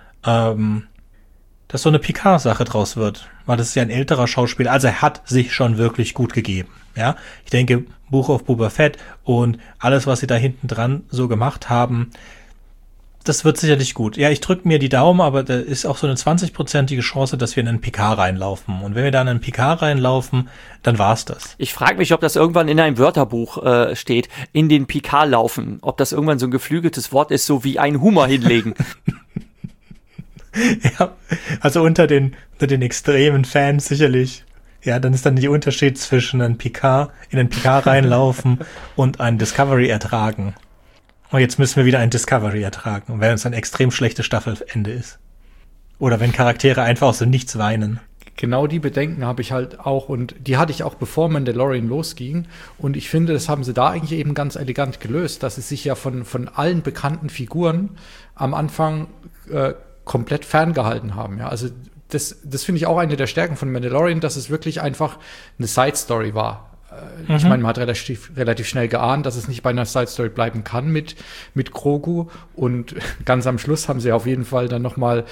[SPEAKER 3] Picard-Sache draus wird. Weil das ist ja ein älterer Schauspieler. Also er hat sich schon wirklich gut gegeben. Ja, ich denke, Book of Boba Fett und alles, was sie da hinten dran so gemacht haben, das wird sicherlich gut. Ja, ich drücke mir die Daumen, aber da ist auch so eine 20%ige Chance, dass wir in einen Picard reinlaufen. Und wenn wir da in einen Picard reinlaufen, dann war's das.
[SPEAKER 2] Ich frage mich, ob das irgendwann in einem Wörterbuch steht, in den Picard laufen. Ob das irgendwann so ein geflügeltes Wort ist, so wie ein Hummer hinlegen.
[SPEAKER 3] Ja, also unter den extremen Fans sicherlich Ja, dann ist dann der Unterschied zwischen einem Picard, in einen Picard reinlaufen und ein Discovery ertragen. Und jetzt müssen wir wieder ein Discovery ertragen. Und wenn es ein extrem schlechtes Staffelende ist. Oder wenn Charaktere einfach aus dem Nichts weinen.
[SPEAKER 1] Genau die Bedenken habe ich halt auch und die hatte ich auch bevor Mandalorian losging und ich finde, das haben sie da eigentlich eben ganz elegant gelöst, dass sie sich ja von allen bekannten Figuren am Anfang komplett ferngehalten haben. Ja, also das finde ich auch eine der Stärken von Mandalorian, dass es wirklich einfach eine Side-Story war. Ich meine, man hat relativ schnell geahnt, dass es nicht bei einer Side-Story bleiben kann mit Grogu. Und ganz am Schluss haben sie auf jeden Fall dann noch mal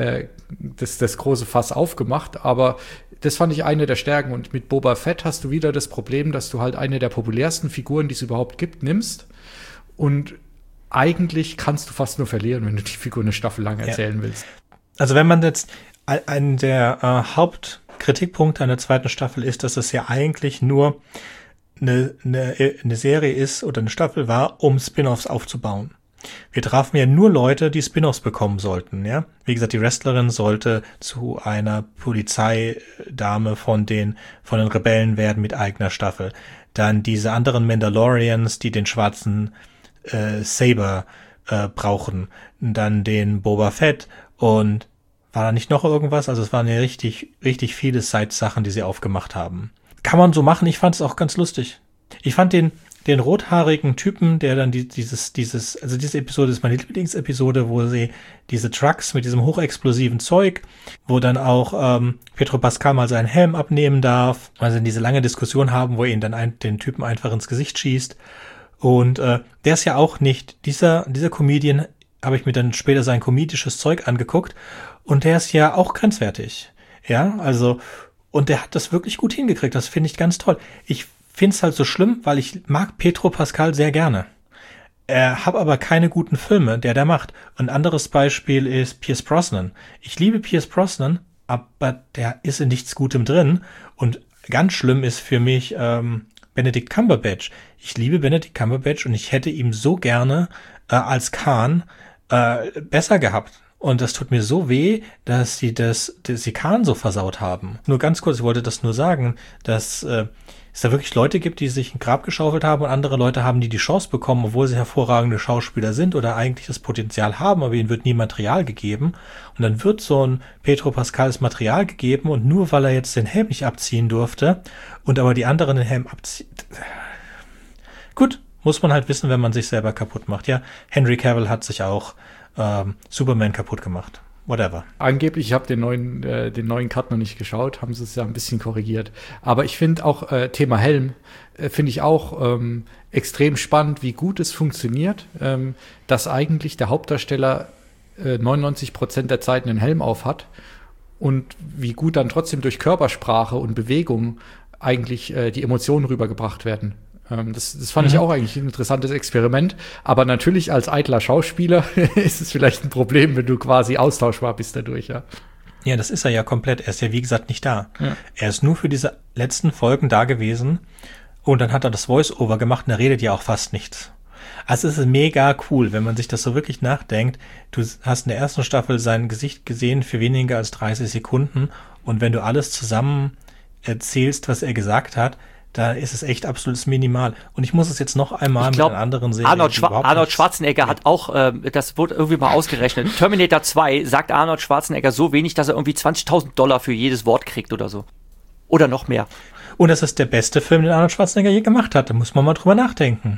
[SPEAKER 1] das große Fass aufgemacht. Aber das fand ich eine der Stärken. Und mit Boba Fett hast du wieder das Problem, dass du halt eine der populärsten Figuren, die es überhaupt gibt, nimmst. Und eigentlich kannst du fast nur verlieren, wenn du die Figur eine Staffel lang erzählen willst.
[SPEAKER 3] Also wenn man jetzt einen der Hauptkritikpunkte an der zweiten Staffel ist, dass es ja eigentlich nur eine Serie ist oder eine Staffel war, um Spin-offs aufzubauen. Wir trafen ja nur Leute, die Spin-offs bekommen sollten, ja. Wie gesagt, die Wrestlerin sollte zu einer Polizeidame von den Rebellen werden mit eigener Staffel. Dann diese anderen Mandalorians, die den schwarzen Saber brauchen. Dann den Boba Fett und war da nicht noch irgendwas? Also es waren ja richtig, richtig viele Side-Sachen, die sie aufgemacht haben. Kann man so machen, ich fand es auch ganz lustig. Ich fand den rothaarigen Typen, der dann diese Episode ist meine Lieblingsepisode, wo sie diese Trucks mit diesem hochexplosiven Zeug, wo dann auch Pedro Pascal mal seinen Helm abnehmen darf, weil sie diese lange Diskussion haben, wo er ihn dann den Typen einfach ins Gesicht schießt. Und der ist ja auch nicht, dieser Comedian, habe ich mir dann später sein komedisches Zeug angeguckt und der ist ja auch grenzwertig. Ja, also, und der hat das wirklich gut hingekriegt, das finde ich ganz toll. Ich finde es halt so schlimm, weil ich mag Pedro Pascal sehr gerne. Er hat aber keine guten Filme, der macht. Ein anderes Beispiel ist Pierce Brosnan. Ich liebe Pierce Brosnan, aber der ist in nichts Gutem drin. Und ganz schlimm ist für mich Benedict Cumberbatch. Ich liebe Benedict Cumberbatch und ich hätte ihm so gerne als Khan besser gehabt. Und das tut mir so weh, dass sie Khan so versaut haben. Nur ganz kurz, ich wollte das nur sagen, dass es da wirklich Leute gibt, die sich ein Grab geschaufelt haben und andere Leute haben, die Chance bekommen, obwohl sie hervorragende Schauspieler sind oder eigentlich das Potenzial haben, aber ihnen wird nie Material gegeben. Und dann wird so ein Pedro Pascal das Material gegeben und nur weil er jetzt den Helm nicht abziehen durfte und aber die anderen den Helm abziehen. Gut, muss man halt wissen, wenn man sich selber kaputt macht. Ja, Henry Cavill hat sich auch Superman kaputt gemacht. Whatever.
[SPEAKER 1] Angeblich, ich habe den neuen Cut noch nicht geschaut, haben sie es ja ein bisschen korrigiert. Aber ich finde auch, Thema Helm, finde ich auch extrem spannend, wie gut es funktioniert, dass eigentlich der Hauptdarsteller 99% der Zeit einen Helm auf hat und wie gut dann trotzdem durch Körpersprache und Bewegung eigentlich die Emotionen rübergebracht werden. Das fand ich auch eigentlich ein interessantes Experiment. Aber natürlich als eitler Schauspieler ist es vielleicht ein Problem, wenn du quasi austauschbar bist dadurch, ja.
[SPEAKER 3] Ja, das ist er ja komplett. Er ist ja, wie gesagt, nicht da.
[SPEAKER 1] Ja.
[SPEAKER 3] Er ist nur für diese letzten Folgen da gewesen und dann hat er das Voice-Over gemacht und er redet ja auch fast nichts. Also es ist mega cool, wenn man sich das so wirklich nachdenkt. Du hast in der ersten Staffel sein Gesicht gesehen für weniger als 30 Sekunden und wenn du alles zusammen erzählst, was er gesagt hat, da ist es echt absolutes Minimal. Und ich muss es jetzt noch einmal mit einer anderen Serie.
[SPEAKER 2] Arnold Schwarzenegger hat auch, das wurde irgendwie mal ausgerechnet. Terminator 2 sagt Arnold Schwarzenegger so wenig, dass er irgendwie $20.000 für jedes Wort kriegt oder so. Oder noch mehr.
[SPEAKER 3] Und das ist der beste Film, den Arnold Schwarzenegger je gemacht hat. Da muss man mal drüber nachdenken.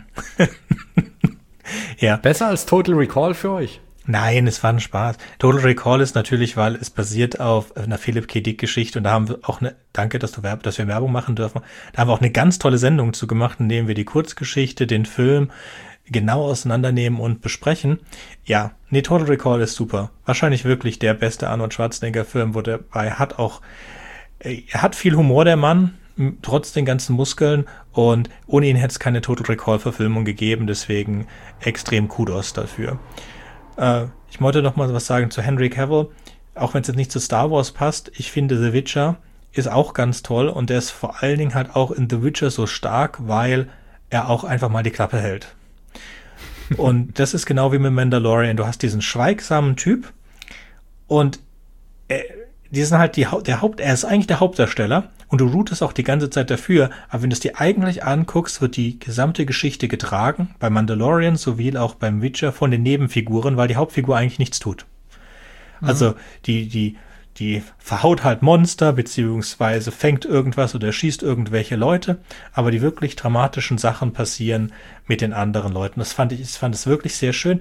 [SPEAKER 3] Ja.
[SPEAKER 1] Besser als Total Recall für euch?
[SPEAKER 3] Nein, es war ein Spaß. Total Recall ist natürlich, weil es basiert auf einer Philip K. Dick Geschichte und da haben wir auch danke, dass wir Werbung machen dürfen. Da haben wir auch eine ganz tolle Sendung zu gemacht, in dem wir die Kurzgeschichte, den Film genau auseinandernehmen und besprechen. Ja, nee, Total Recall ist super. Wahrscheinlich wirklich der beste Arnold Schwarzenegger Film, wo dabei er hat viel Humor, der Mann, trotz den ganzen Muskeln und ohne ihn hätte es keine Total Recall Verfilmung gegeben, deswegen extrem Kudos dafür. Ich wollte noch mal was sagen zu Henry Cavill, auch wenn es jetzt nicht zu Star Wars passt. Ich finde The Witcher ist auch ganz toll und der ist vor allen Dingen halt auch in The Witcher so stark, weil er auch einfach mal die Klappe hält. Und das ist genau wie mit Mandalorian. Du hast diesen schweigsamen Typ und die sind halt er ist eigentlich der Hauptdarsteller und du rootest auch die ganze Zeit dafür, aber wenn du es dir eigentlich anguckst, wird die gesamte Geschichte getragen, bei Mandalorian sowie auch beim Witcher von den Nebenfiguren, weil die Hauptfigur eigentlich nichts tut. Also die verhaut halt Monster, beziehungsweise fängt irgendwas oder schießt irgendwelche Leute, aber die wirklich dramatischen Sachen passieren mit den anderen Leuten. Ich fand es wirklich sehr schön.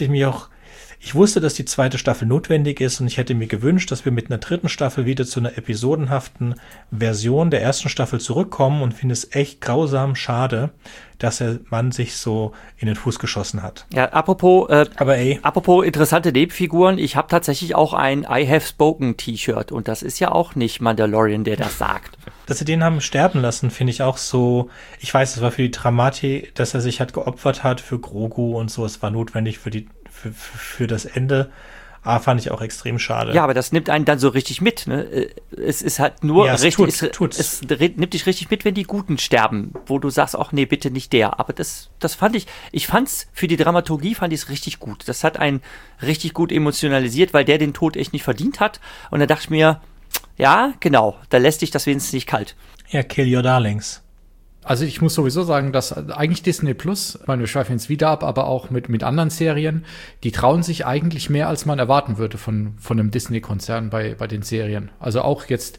[SPEAKER 3] Ich wusste, dass die zweite Staffel notwendig ist und ich hätte mir gewünscht, dass wir mit einer dritten Staffel wieder zu einer episodenhaften Version der ersten Staffel zurückkommen und finde es echt grausam schade, dass der Mann sich so in den Fuß geschossen hat.
[SPEAKER 2] Ja, apropos
[SPEAKER 3] Aber
[SPEAKER 2] interessante Nebenfiguren, ich habe tatsächlich auch ein I Have Spoken T-Shirt und das ist ja auch nicht Mandalorian, der das sagt.
[SPEAKER 3] dass sie den haben sterben lassen, finde ich auch so, ich weiß, es war für die Dramatik, dass er sich halt geopfert hat für Grogu und so, es war notwendig für das Ende. Fand ich auch extrem schade.
[SPEAKER 2] Ja, aber das nimmt einen dann so richtig mit. Ne? Es ist halt nur
[SPEAKER 3] ja, es
[SPEAKER 2] nimmt dich richtig mit, wenn die Guten sterben, wo du sagst, ach nee, bitte nicht der. Aber das ich fand's für die Dramaturgie fand ich es richtig gut. Das hat einen richtig gut emotionalisiert, weil der den Tod echt nicht verdient hat. Und da dachte ich mir, ja, genau, da lässt dich das wenigstens nicht kalt.
[SPEAKER 3] Ja, kill your darlings.
[SPEAKER 1] Also ich muss sowieso sagen, dass eigentlich Disney Plus, ich meine, wir schweifen jetzt wieder ab, aber auch mit anderen Serien, die trauen sich eigentlich mehr, als man erwarten würde von einem Disney-Konzern bei den Serien. Also auch jetzt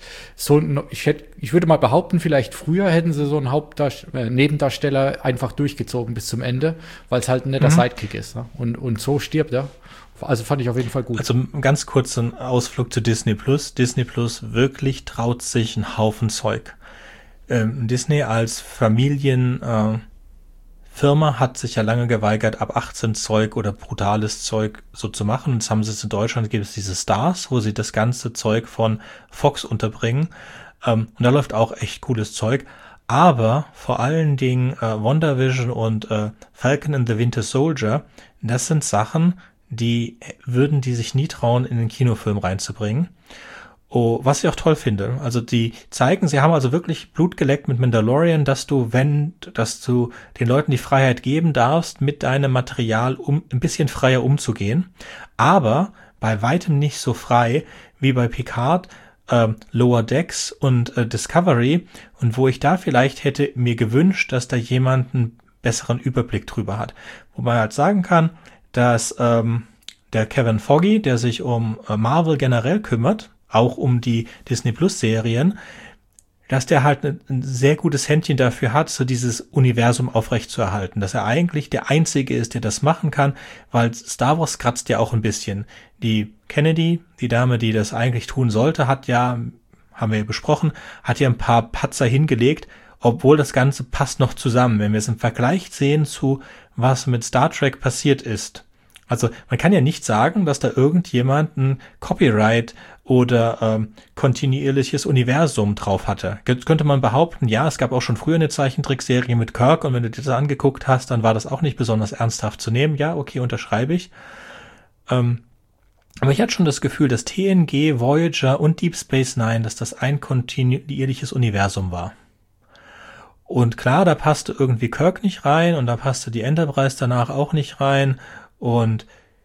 [SPEAKER 1] ich würde mal behaupten, vielleicht früher hätten sie so einen Nebendarsteller einfach durchgezogen bis zum Ende, weil es halt ein netter Sidekick ist. Ne? Und so stirbt er. Also fand ich auf jeden Fall gut.
[SPEAKER 3] Also ganz kurz ein Ausflug zu Disney Plus. Disney Plus wirklich traut sich einen Haufen Zeug. Disney als Familienfirma hat sich ja lange geweigert, ab 18 Zeug oder brutales Zeug so zu machen. Und jetzt haben sie es in Deutschland, gibt es diese Stars, wo sie das ganze Zeug von Fox unterbringen. Und da läuft auch echt cooles Zeug. Aber vor allen Dingen WandaVision und Falcon and the Winter Soldier, das sind Sachen, die sich nie trauen, in den Kinofilm reinzubringen. Oh, was ich auch toll finde. Also sie haben also wirklich Blut geleckt mit Mandalorian, dass du den Leuten die Freiheit geben darfst, mit deinem Material ein bisschen freier umzugehen. Aber bei weitem nicht so frei wie bei Picard, Lower Decks und Discovery. Und wo ich da vielleicht hätte mir gewünscht, dass da jemand einen besseren Überblick drüber hat. Wo man halt sagen kann, dass der Kevin Feige, der sich um Marvel generell kümmert, auch um die Disney Plus Serien, dass der halt ein sehr gutes Händchen dafür hat, so dieses Universum aufrechtzuerhalten, dass er eigentlich der Einzige ist, der das machen kann, weil Star Wars kratzt ja auch ein bisschen. Die Kennedy, die Dame, die das eigentlich tun sollte, haben wir ja besprochen, hat ja ein paar Patzer hingelegt, obwohl das Ganze passt noch zusammen, wenn wir es im Vergleich sehen zu was mit Star Trek passiert ist. Also man kann ja nicht sagen, dass da irgendjemand ein Copyright oder kontinuierliches Universum drauf hatte. Jetzt könnte man behaupten, ja, es gab auch schon früher eine Zeichentrickserie mit Kirk und wenn du dir das angeguckt hast, dann war das auch nicht besonders ernsthaft zu nehmen. Ja, okay, unterschreibe ich. Aber ich hatte schon das Gefühl, dass TNG, Voyager und Deep Space Nine, dass das ein kontinuierliches Universum war. Und klar, da passte irgendwie Kirk nicht rein und da passte die Enterprise danach auch nicht rein. Und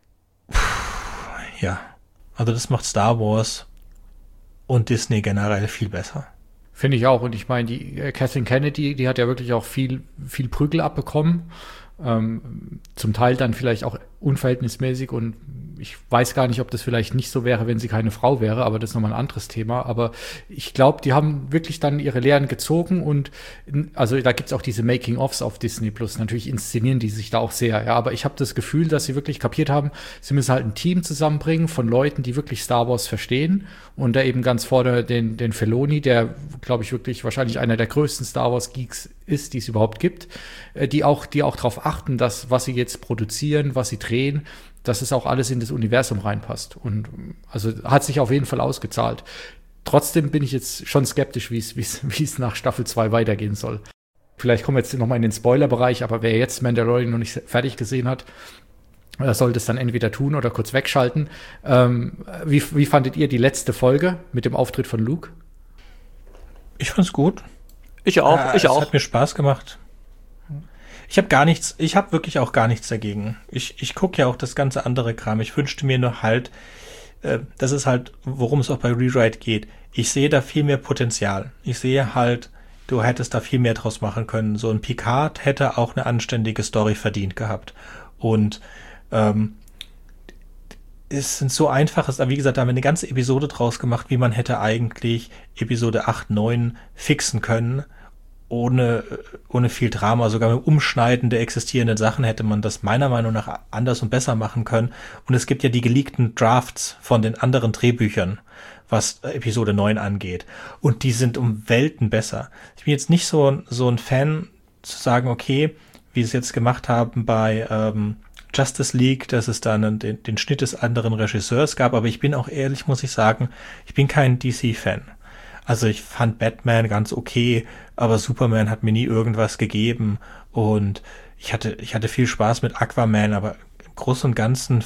[SPEAKER 3] ja, also das macht Star Wars und Disney generell viel besser.
[SPEAKER 1] Finde ich auch. Und ich meine, die Kathleen Kennedy, die hat ja wirklich auch viel Prügel abbekommen. Zum Teil dann vielleicht auch unverhältnismäßig und ich weiß gar nicht, ob das vielleicht nicht so wäre, wenn sie keine Frau wäre, aber das ist nochmal ein anderes Thema. Aber ich glaube, die haben wirklich dann ihre Lehren gezogen und also da gibt's auch diese Making-ofs auf Disney Plus. Natürlich inszenieren die sich da auch sehr, ja. Aber ich habe das Gefühl, dass sie wirklich kapiert haben, sie müssen halt ein Team zusammenbringen von Leuten, die wirklich Star Wars verstehen. Und da eben ganz vorne den Filoni, der, glaube ich, wirklich wahrscheinlich einer der größten Star Wars Geeks ist, die es überhaupt gibt, die auch darauf achten, dass was sie jetzt produzieren, was sie drehen, dass es auch alles in das Universum reinpasst. Und also hat sich auf jeden Fall ausgezahlt. Trotzdem bin ich jetzt schon skeptisch, wie es nach Staffel 2 weitergehen soll. Vielleicht kommen wir jetzt nochmal in den Spoiler-Bereich, aber wer jetzt Mandalorian noch nicht fertig gesehen hat, sollte es dann entweder tun oder kurz wegschalten. Wie fandet ihr die letzte Folge mit dem Auftritt von Luke?
[SPEAKER 3] Ich fand's gut.
[SPEAKER 2] Ich auch.
[SPEAKER 3] Es hat mir Spaß gemacht. Ich habe wirklich auch gar nichts dagegen. Ich gucke ja auch das ganze andere Kram. Ich wünschte mir nur halt, das ist halt, worum es auch bei Rewrite geht. Ich sehe da viel mehr Potenzial. Ich sehe halt, du hättest da viel mehr draus machen können. So ein Picard hätte auch eine anständige Story verdient gehabt. Und es sind so einfaches, aber wie gesagt, da haben wir eine ganze Episode draus gemacht, wie man hätte eigentlich Episode 8, 9 fixen können, ohne viel Drama. Sogar mit Umschneiden der existierenden Sachen hätte man das meiner Meinung nach anders und besser machen können. Und es gibt ja die geleakten Drafts von den anderen Drehbüchern, was Episode 9 angeht. Und die sind um Welten besser. Ich bin jetzt nicht so ein Fan zu sagen, okay, wie sie es jetzt gemacht haben bei Justice League, dass es dann den Schnitt des anderen Regisseurs gab, aber ich bin auch ehrlich, muss ich sagen, ich bin kein DC-Fan. Also ich fand Batman ganz okay, aber Superman hat mir nie irgendwas gegeben und ich hatte viel Spaß mit Aquaman, aber im Großen und Ganzen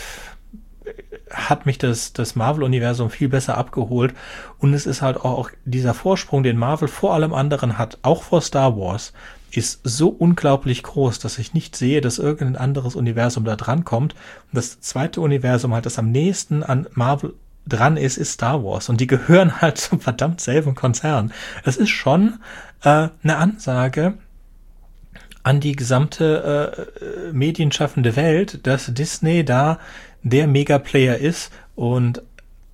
[SPEAKER 3] hat mich das Marvel-Universum viel besser abgeholt und es ist halt auch dieser Vorsprung, den Marvel vor allem anderen hat, auch vor Star Wars, ist so unglaublich groß, dass ich nicht sehe, dass irgendein anderes Universum da dran kommt. Und das zweite Universum halt, das am nächsten an Marvel dran ist Star Wars. Und die gehören halt zum verdammt selben Konzern. Es ist schon eine Ansage an die gesamte medienschaffende Welt, dass Disney da der Megaplayer ist und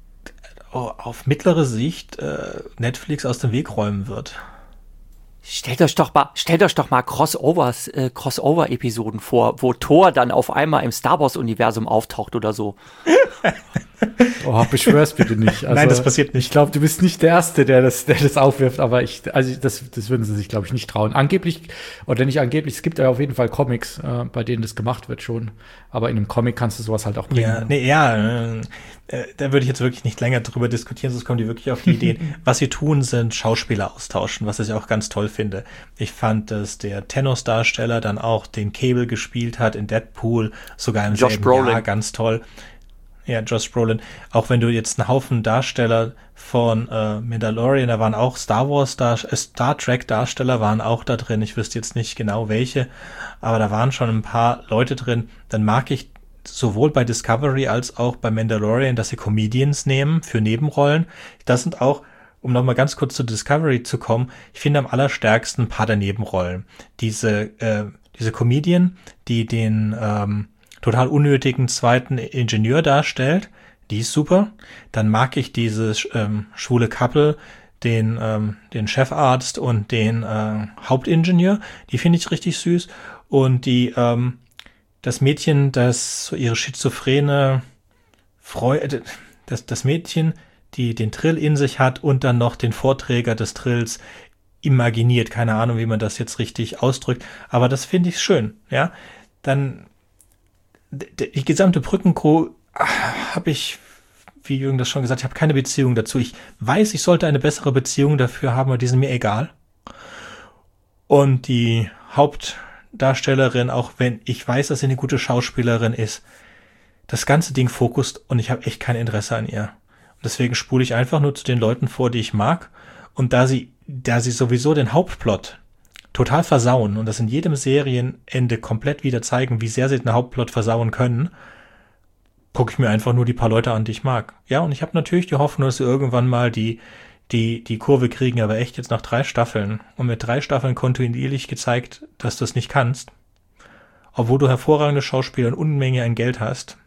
[SPEAKER 3] auf mittlere Sicht Netflix aus dem Weg räumen wird.
[SPEAKER 2] Stellt euch doch mal Crossover-Episoden vor, wo Thor dann auf einmal im Star Wars-Universum auftaucht oder so.
[SPEAKER 1] Oh, beschwör's bitte nicht. Also,
[SPEAKER 3] nein, das passiert nicht.
[SPEAKER 1] Ich glaube, du bist nicht der Erste, der das aufwirft, aber das würden sie sich, glaube ich, nicht trauen. Angeblich, oder nicht angeblich, es gibt ja auf jeden Fall Comics, bei denen das gemacht wird schon. Aber in einem Comic kannst du sowas halt auch bringen.
[SPEAKER 3] Da würde ich jetzt wirklich nicht länger drüber diskutieren, sonst kommen die wirklich auf die Ideen. Was sie tun, sind Schauspieler austauschen, was ich auch ganz toll finde. Ich fand, dass der Thanos-Darsteller dann auch den Cable gespielt hat in Deadpool, sogar im selben Jahr, ganz toll. Ja, Josh Brolin. Auch wenn du jetzt einen Haufen Darsteller von Mandalorian, da waren auch Star Trek Darsteller waren auch da drin. Ich wüsste jetzt nicht genau welche, aber da waren schon ein paar Leute drin. Dann mag ich sowohl bei Discovery als auch bei Mandalorian, dass sie Comedians nehmen für Nebenrollen. Das sind auch, um nochmal ganz kurz zu Discovery zu kommen, ich finde am allerstärksten ein paar der Nebenrollen. Diese Comedian, die den total unnötigen zweiten Ingenieur darstellt, die ist super. Dann mag ich dieses schwule Couple, den Chefarzt und den Hauptingenieur, die finde ich richtig süß. Und das Mädchen, das so ihre schizophrene Freude, das Mädchen, die den Trill in sich hat und dann noch den Vorträger des Trills imaginiert. Keine Ahnung, wie man das jetzt richtig ausdrückt, aber das finde ich schön, ja. Dann die gesamte Brückencrew habe ich, wie Jürgen das schon gesagt, ich habe keine Beziehung dazu. Ich weiß, ich sollte eine bessere Beziehung dafür haben, aber die sind mir egal. Und die Hauptdarstellerin, auch wenn ich weiß, dass sie eine gute Schauspielerin ist, das ganze Ding fokust und ich habe echt kein Interesse an ihr. Und deswegen spule ich einfach nur zu den Leuten vor, die ich mag. Und da sie sowieso den Hauptplot total versauen und das in jedem Serienende komplett wieder zeigen, wie sehr sie den Hauptplot versauen können, gucke ich mir einfach nur die paar Leute an, die ich mag. Ja, und ich habe natürlich die Hoffnung, dass sie irgendwann mal die Kurve kriegen, aber echt jetzt nach 3 Staffeln und mit 3 Staffeln kontinuierlich gezeigt, dass du es nicht kannst, obwohl du hervorragende Schauspieler und Unmenge an Geld hast.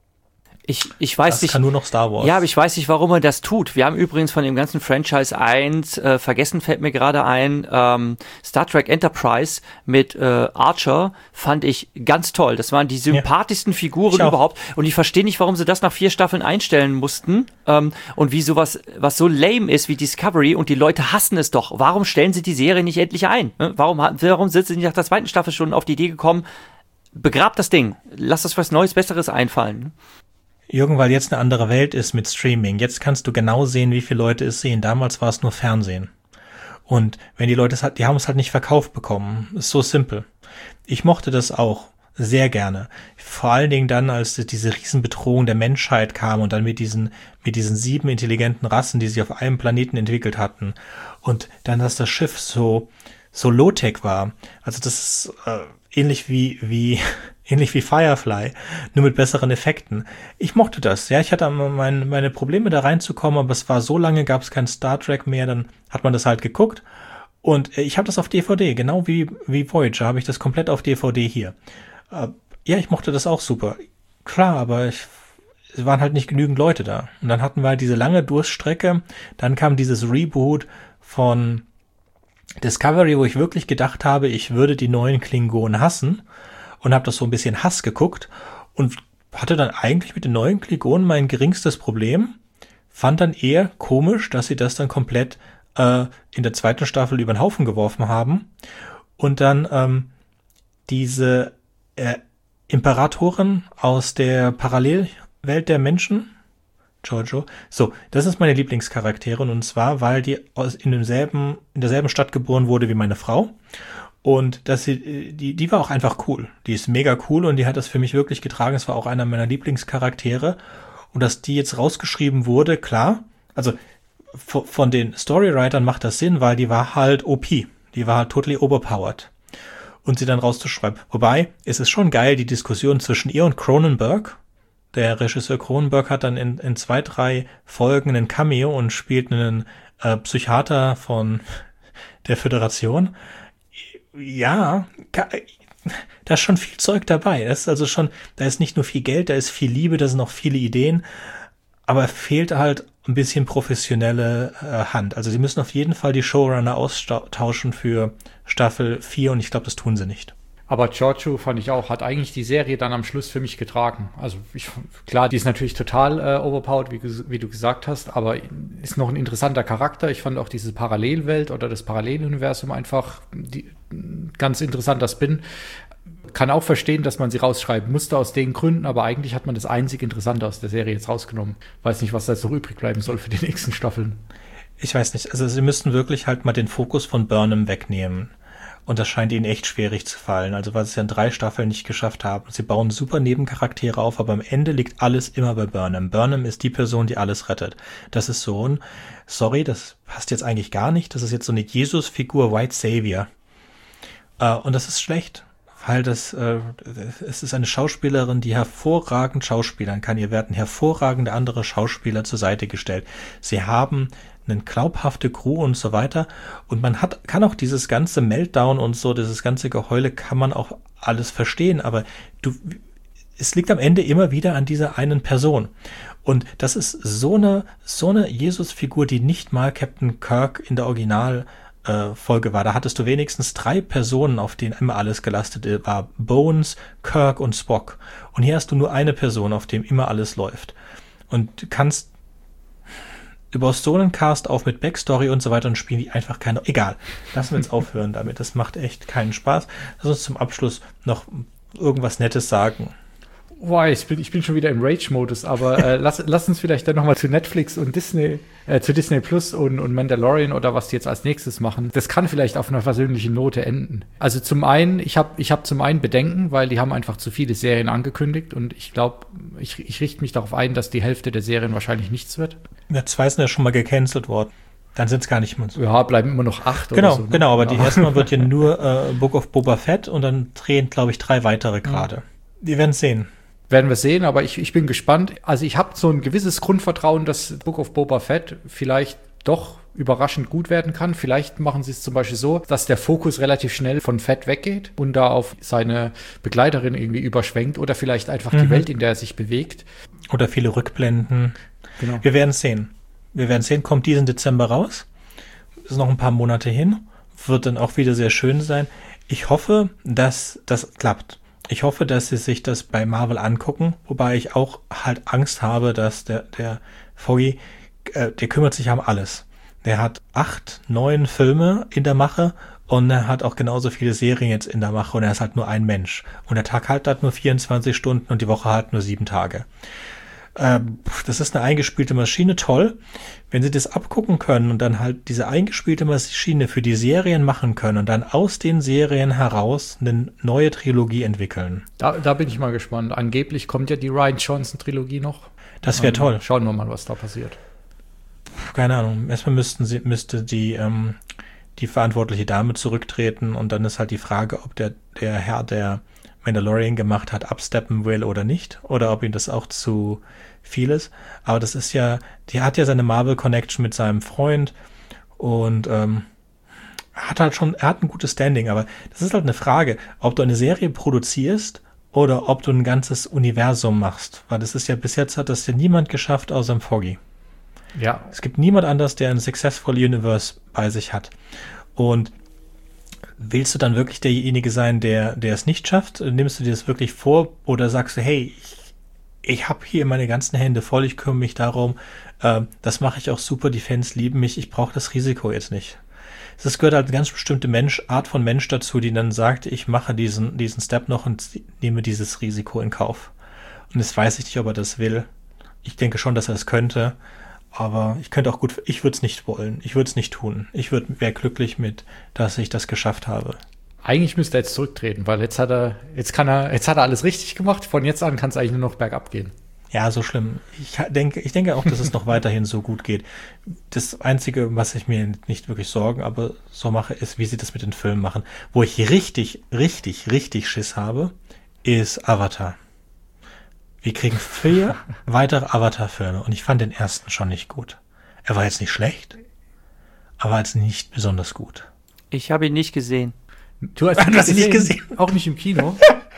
[SPEAKER 2] Ich weiß nicht.
[SPEAKER 3] Das kann nur noch Star Wars.
[SPEAKER 2] Ja, aber ich weiß nicht, warum er das tut. Wir haben übrigens von dem ganzen Franchise vergessen fällt mir gerade ein, Star Trek Enterprise mit Archer fand ich ganz toll. Das waren die sympathischsten Figuren überhaupt. Und ich verstehe nicht, warum sie das nach 4 Staffeln einstellen mussten. Und wie sowas, was so lame ist wie Discovery und die Leute hassen es doch. Warum stellen sie die Serie nicht endlich ein? Warum sind sie nicht nach der 2. Staffel schon auf die Idee gekommen, begrabt das Ding, lass das was Neues, Besseres einfallen?
[SPEAKER 3] Jürgen, weil jetzt eine andere Welt ist mit Streaming. Jetzt kannst du genau sehen, wie viele Leute es sehen. Damals war es nur Fernsehen. Und wenn die Leute die haben es halt nicht verkauft bekommen. Ist so simpel. Ich mochte das auch sehr gerne. Vor allen Dingen dann, als diese Riesenbedrohung der Menschheit kam und dann mit diesen 7 intelligenten Rassen, die sich auf einem Planeten entwickelt hatten. Und dann, dass das Schiff so Low-Tech war. Also das ist ähnlich wie Ähnlich wie Firefly, nur mit besseren Effekten. Ich mochte das. Ja, ich hatte meine Probleme da reinzukommen, aber es war so lange, gab es kein Star Trek mehr, dann hat man das halt geguckt. Und ich habe das auf DVD, genau wie Voyager, habe ich das komplett auf DVD hier. Ja, ich mochte das auch super. Klar, aber es waren halt nicht genügend Leute da. Und dann hatten wir halt diese lange Durststrecke. Dann kam dieses Reboot von Discovery, wo ich wirklich gedacht habe, ich würde die neuen Klingonen hassen. Und habe das so ein bisschen Hass geguckt und hatte dann eigentlich mit den neuen Klingonen mein geringstes Problem. Fand dann eher komisch, dass sie das dann komplett in der zweiten Staffel über den Haufen geworfen haben. Und dann diese Imperatorin aus der Parallelwelt der Menschen, Giorgio. So, das ist meine Lieblingscharakterin und zwar, weil die in derselben Stadt geboren wurde wie meine Frau. Und dass die war auch einfach cool. Die ist mega cool und die hat das für mich wirklich getragen. Es war auch einer meiner Lieblingscharaktere. Und dass die jetzt rausgeschrieben wurde, klar, also von den Storywritern macht das Sinn, weil die war halt OP. Die war halt totally overpowered. Und sie dann rauszuschreiben. Wobei, es ist schon geil, die Diskussion zwischen ihr und Cronenberg. Der Regisseur Cronenberg hat dann in 2, 3 Folgen einen Cameo und spielt einen Psychiater von der Föderation. Ja, da ist schon viel Zeug dabei. Das ist also schon, da ist nicht nur viel Geld, da ist viel Liebe, da sind noch viele Ideen, aber fehlt halt ein bisschen professionelle Hand. Also sie müssen auf jeden Fall die Showrunner austauschen für Staffel 4 und ich glaube, das tun sie nicht.
[SPEAKER 1] Aber Giorgio fand ich auch, hat eigentlich die Serie dann am Schluss für mich getragen. Also klar, die ist natürlich total overpowered, wie du gesagt hast, aber ist noch ein interessanter Charakter. Ich fand auch diese Parallelwelt oder das Paralleluniversum einfach ganz interessanter Spin. Kann auch verstehen, dass man sie rausschreiben musste aus den Gründen, aber eigentlich hat man das einzig Interessante aus der Serie jetzt rausgenommen. Weiß nicht, was da jetzt noch übrig bleiben soll für die nächsten Staffeln.
[SPEAKER 3] Ich weiß nicht, also sie müssten wirklich halt mal den Fokus von Burnham wegnehmen. Und das scheint ihnen echt schwierig zu fallen. Also weil sie es ja in 3 Staffeln nicht geschafft haben. Sie bauen super Nebencharaktere auf, aber am Ende liegt alles immer bei Burnham. Burnham ist die Person, die alles rettet. Das ist so ein, sorry, das passt jetzt eigentlich gar nicht. Das ist jetzt so eine Jesus-Figur, White Savior. Und das ist schlecht, weil es ist eine Schauspielerin, die hervorragend schauspielern kann. Ihr werden hervorragende andere Schauspieler zur Seite gestellt. Sie haben eine glaubhafte Crew und so weiter. Und man kann auch dieses ganze Meltdown und so, dieses ganze Geheule kann man auch alles verstehen. Aber es liegt am Ende immer wieder an dieser einen Person. Und das ist so eine Jesus-Figur, die nicht mal Captain Kirk in der Originalfolge war. Da hattest du wenigstens 3 Personen, auf denen immer alles gelastet war. Bones, Kirk und Spock. Und hier hast du nur eine Person, auf dem immer alles läuft. Und du kannst du baust so einen Cast auf mit Backstory und so weiter und spielen die einfach keine... Egal, lassen wir jetzt aufhören damit. Das macht echt keinen Spaß. Lass uns zum Abschluss noch irgendwas Nettes sagen.
[SPEAKER 1] Boah, ich bin schon wieder im Rage-Modus, aber lass uns vielleicht dann nochmal zu Netflix und Disney, zu Disney Plus und Mandalorian oder was die jetzt als nächstes machen. Das kann vielleicht auf einer versöhnlichen Note enden. Also zum einen, ich hab zum einen Bedenken, weil die haben einfach zu viele Serien angekündigt und ich glaube, ich richte mich darauf ein, dass die Hälfte der Serien wahrscheinlich nichts wird.
[SPEAKER 3] Ja, 2 sind ja schon mal gecancelt worden. Dann sind es gar nicht mehr so.
[SPEAKER 1] Ja, bleiben immer noch 8
[SPEAKER 3] genau,
[SPEAKER 1] oder so. Ne?
[SPEAKER 3] Genau, aber die erstmal wird ja nur Book of Boba Fett und dann drehen, glaube ich, 3 weitere gerade. Ja. Wir werden sehen.
[SPEAKER 1] Werden wir sehen, aber ich bin gespannt. Also ich habe so ein gewisses Grundvertrauen, dass Book of Boba Fett vielleicht doch überraschend gut werden kann. Vielleicht machen sie es zum Beispiel so, dass der Fokus relativ schnell von Fett weggeht und da auf seine Begleiterin irgendwie überschwenkt oder vielleicht einfach die Welt, in der er sich bewegt.
[SPEAKER 3] Oder viele Rückblenden.
[SPEAKER 1] Genau.
[SPEAKER 3] Wir werden sehen. Kommt diesen Dezember raus. Ist noch ein paar Monate hin. Wird dann auch wieder sehr schön sein. Ich hoffe, dass das klappt. Ich hoffe, dass sie sich das bei Marvel angucken, wobei ich auch halt Angst habe, dass der Foggy, der kümmert sich um alles. Der hat 8, 9 Filme in der Mache und er hat auch genauso viele Serien jetzt in der Mache und er ist halt nur ein Mensch. Und der Tag halt nur 24 Stunden und die Woche halt nur 7 Tage. Das ist eine eingespielte Maschine, toll. Wenn sie das abgucken können und dann halt diese eingespielte Maschine für die Serien machen können und dann aus den Serien heraus eine neue Trilogie entwickeln.
[SPEAKER 1] Da bin ich mal gespannt. Angeblich kommt ja die Rian Johnson-Trilogie noch.
[SPEAKER 3] Das wäre toll.
[SPEAKER 1] Schauen wir mal, was da passiert.
[SPEAKER 3] Keine Ahnung. Erstmal müsste die verantwortliche Dame zurücktreten und dann ist halt die Frage, ob der Herr, der Mandalorian gemacht hat, absteppen will oder nicht, oder ob ihm das auch zu viel ist. Aber das ist ja, die hat ja seine Marvel-Connection mit seinem Freund und hat halt schon, er hat ein gutes Standing, aber das ist halt eine Frage, ob du eine Serie produzierst oder ob du ein ganzes Universum machst. Weil das ist ja, bis jetzt hat das ja niemand geschafft außer dem Foggy.
[SPEAKER 1] Ja.
[SPEAKER 3] Es gibt niemand anders, der ein Successful Universe bei sich hat. Und willst du dann wirklich derjenige sein, der es nicht schafft? Nimmst du dir das wirklich vor oder sagst du, hey, ich habe hier meine ganzen Hände voll, ich kümmere mich darum, das mache ich auch super, die Fans lieben mich, ich brauche das Risiko jetzt nicht. Es gehört halt eine ganz bestimmte Art von Mensch dazu, die dann sagt, ich mache diesen Step noch und nehme dieses Risiko in Kauf. Und jetzt weiß ich nicht, ob er das will. Ich denke schon, dass er es könnte, aber ich würde es nicht wollen, ich würde es nicht tun. Wäre glücklich mit, dass ich das geschafft habe.
[SPEAKER 1] Eigentlich müsste er jetzt zurücktreten, weil jetzt hat er alles richtig gemacht. Von jetzt an kann es eigentlich nur noch bergab gehen.
[SPEAKER 3] Ja, so schlimm. Ich denke auch, dass es noch weiterhin so gut geht. Das Einzige, was ich mir nicht wirklich Sorgen, aber so mache, ist, wie sie das mit den Filmen machen. Wo ich richtig Schiss habe, ist Avatar. Wir kriegen 4 weitere Avatar-Filme und ich fand den ersten schon nicht gut. Er war jetzt nicht schlecht, aber jetzt nicht besonders gut.
[SPEAKER 2] Ich habe ihn nicht gesehen.
[SPEAKER 1] Du hast ihn nicht gesehen? Auch nicht im Kino?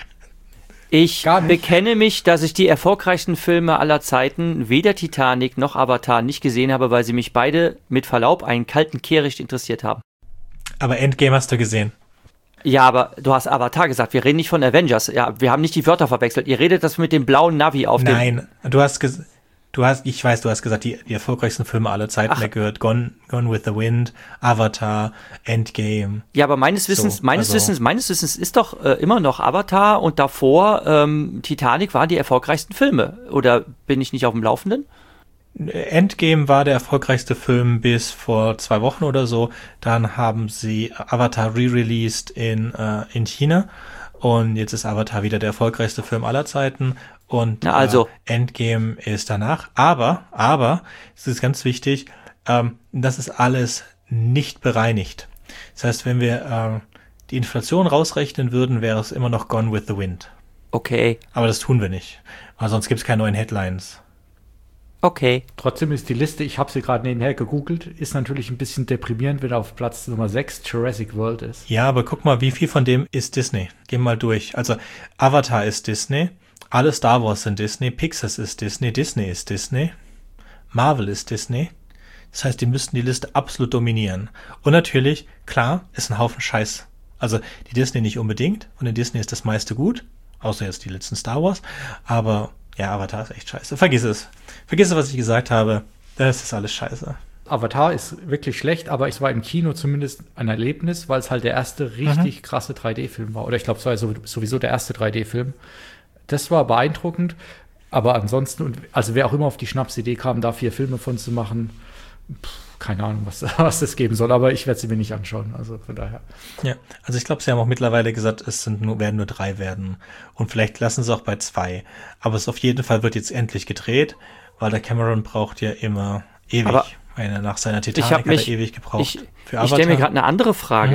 [SPEAKER 2] Ich bekenne mich, dass ich die erfolgreichsten Filme aller Zeiten, weder Titanic noch Avatar, nicht gesehen habe, weil sie mich beide, mit Verlaub, einen kalten Kehricht interessiert haben.
[SPEAKER 3] Aber Endgame hast du gesehen.
[SPEAKER 2] Ja, aber du hast Avatar gesagt, wir reden nicht von Avengers. Ja, wir haben nicht die Wörter verwechselt. Ihr redet das mit dem blauen Navi auf dem...
[SPEAKER 3] Nein, ich weiß, du hast gesagt, die erfolgreichsten Filme aller Zeiten, da gehört Gone with the Wind, Avatar, Endgame.
[SPEAKER 2] Ja, aber meines Wissens ist doch immer noch Avatar und davor Titanic waren die erfolgreichsten Filme. Oder bin ich nicht auf dem Laufenden?
[SPEAKER 3] Endgame war der erfolgreichste Film bis vor 2 Wochen oder so. Dann haben sie Avatar re-released in China. Und jetzt ist Avatar wieder der erfolgreichste Film aller Zeiten. Und Endgame ist danach. Aber, es ist ganz wichtig, das ist alles nicht bereinigt. Das heißt, wenn wir die Inflation rausrechnen würden, wäre es immer noch Gone with the Wind.
[SPEAKER 2] Okay.
[SPEAKER 3] Aber das tun wir nicht, weil sonst gibt es keine neuen Headlines.
[SPEAKER 2] Okay.
[SPEAKER 1] Trotzdem ist die Liste, ich habe sie gerade nebenher gegoogelt, ist natürlich ein bisschen deprimierend, wenn auf Platz Nummer 6 Jurassic World ist.
[SPEAKER 3] Ja, aber guck mal, wie viel von dem ist Disney? Geh mal durch. Also Avatar ist Disney, alle Star Wars sind Disney, Pixar ist Disney, Disney ist Disney, Marvel ist Disney. Das heißt, die müssten die Liste absolut dominieren. Und natürlich, klar, ist ein Haufen Scheiß. Also die Disney nicht unbedingt, und in Disney ist das meiste gut, außer jetzt die letzten Star Wars, aber ja, Avatar ist echt scheiße. Vergiss es, was ich gesagt habe. Das ist alles scheiße.
[SPEAKER 1] Avatar ist wirklich schlecht, aber es war im Kino zumindest ein Erlebnis, weil es halt der erste richtig krasse 3D-Film war. Oder ich glaube, es war sowieso der erste 3D-Film. Das war beeindruckend. Aber ansonsten, also wer auch immer auf die Schnapsidee kam, da 4 Filme von zu machen, keine Ahnung, was das geben soll. Aber ich werde sie mir nicht anschauen. Also von daher.
[SPEAKER 3] Ja, also ich glaube, sie haben auch mittlerweile gesagt, werden nur 3 werden. Und vielleicht lassen sie auch bei 2. Aber es auf jeden Fall wird jetzt endlich gedreht, weil der Cameron braucht ja immer ewig. Aber nach seiner Titanic hat er ewig gebraucht.
[SPEAKER 2] Für Avatar. Ich stelle mir gerade eine andere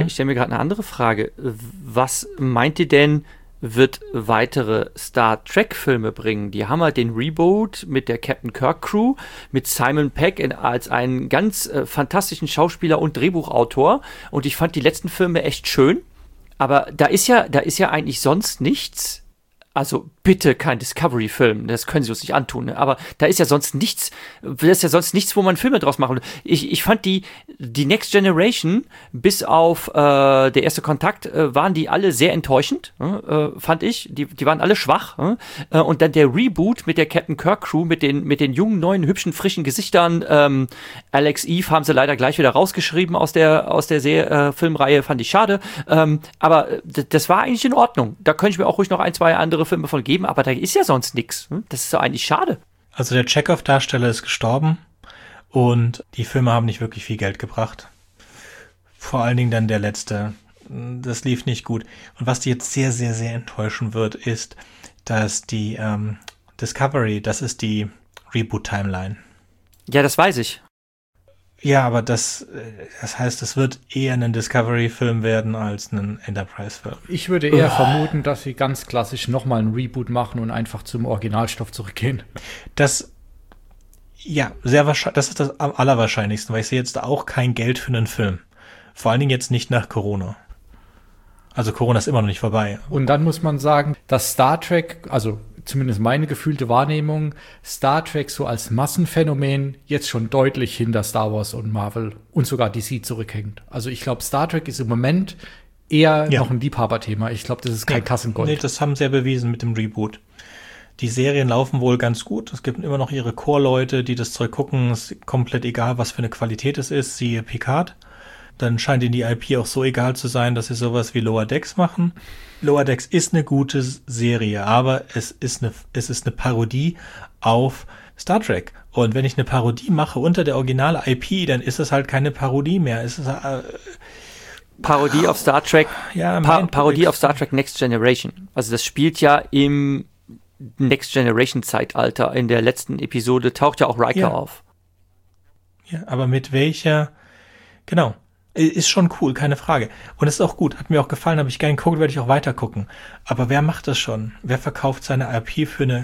[SPEAKER 2] Frage. Was meint ihr denn, wird weitere Star Trek-Filme bringen? Die haben halt den Reboot mit der Captain Kirk Crew, mit Simon Pegg als einen ganz fantastischen Schauspieler und Drehbuchautor. Und ich fand die letzten Filme echt schön. Aber da ist ja eigentlich sonst nichts. Also bitte kein Discovery-Film, das können sie uns nicht antun. Ne? Aber da ist ja sonst nichts, wo man Filme draus machen. Ich fand die Next Generation, bis auf der erste Kontakt, waren die alle sehr enttäuschend, fand ich. Die waren alle schwach. Und dann der Reboot mit der Captain Kirk Crew, mit den jungen, neuen, hübschen, frischen Gesichtern. Alex Eve haben sie leider gleich wieder rausgeschrieben aus der Filmreihe, fand ich schade. Aber das war eigentlich in Ordnung. Da könnte ich mir auch ruhig noch 1, 2 andere Filme von geben, aber da ist ja sonst nichts. Das ist doch eigentlich schade.
[SPEAKER 3] Also der Chekhov-Darsteller ist gestorben und die Filme haben nicht wirklich viel Geld gebracht. Vor allen Dingen dann der letzte. Das lief nicht gut. Und was die jetzt sehr, sehr, sehr enttäuschen wird, ist, dass die Discovery, das ist die Reboot-Timeline.
[SPEAKER 2] Ja, das weiß ich.
[SPEAKER 3] Ja, aber das heißt, es wird eher ein Discovery-Film werden als ein Enterprise-Film.
[SPEAKER 1] Ich würde eher vermuten, dass sie ganz klassisch nochmal einen Reboot machen und einfach zum Originalstoff zurückgehen.
[SPEAKER 3] Ja, sehr wahrscheinlich, das ist das am allerwahrscheinlichsten, weil ich sehe jetzt da auch kein Geld für einen Film. Vor allen Dingen jetzt nicht nach Corona. Also Corona ist immer noch nicht vorbei.
[SPEAKER 1] Und dann muss man sagen, dass Star Trek, also zumindest meine gefühlte Wahrnehmung, Star Trek so als Massenphänomen jetzt schon deutlich hinter Star Wars und Marvel und sogar DC zurückhängt. Also ich glaube, Star Trek ist im Moment eher noch ein Liebhaberthema. Ich glaube, das ist kein Kassengold.
[SPEAKER 3] Nee, das haben sie ja bewiesen mit dem Reboot. Die Serien laufen wohl ganz gut. Es gibt immer noch ihre Core-Leute, die das Zeug gucken. Es ist komplett egal, was für eine Qualität es ist. Siehe Picard. Dann scheint ihnen die IP auch so egal zu sein, dass sie sowas wie Lower Decks machen. Lower Decks ist eine gute Serie, aber es ist eine Parodie auf Star Trek. Und wenn ich eine Parodie mache unter der Original-IP, dann ist es halt keine Parodie mehr. Es ist
[SPEAKER 2] Parodie auf Star Trek,
[SPEAKER 3] ja,
[SPEAKER 2] Parodie auf Star Trek Next Generation. Also das spielt ja im Next Generation Zeitalter. In der letzten Episode taucht ja auch Riker auf.
[SPEAKER 3] Ja, aber mit welcher, genau. Ist schon cool, keine Frage. Und es ist auch gut, hat mir auch gefallen, habe ich gerne geguckt, werde ich auch weiter gucken. Aber wer macht das schon? Wer verkauft seine IP für eine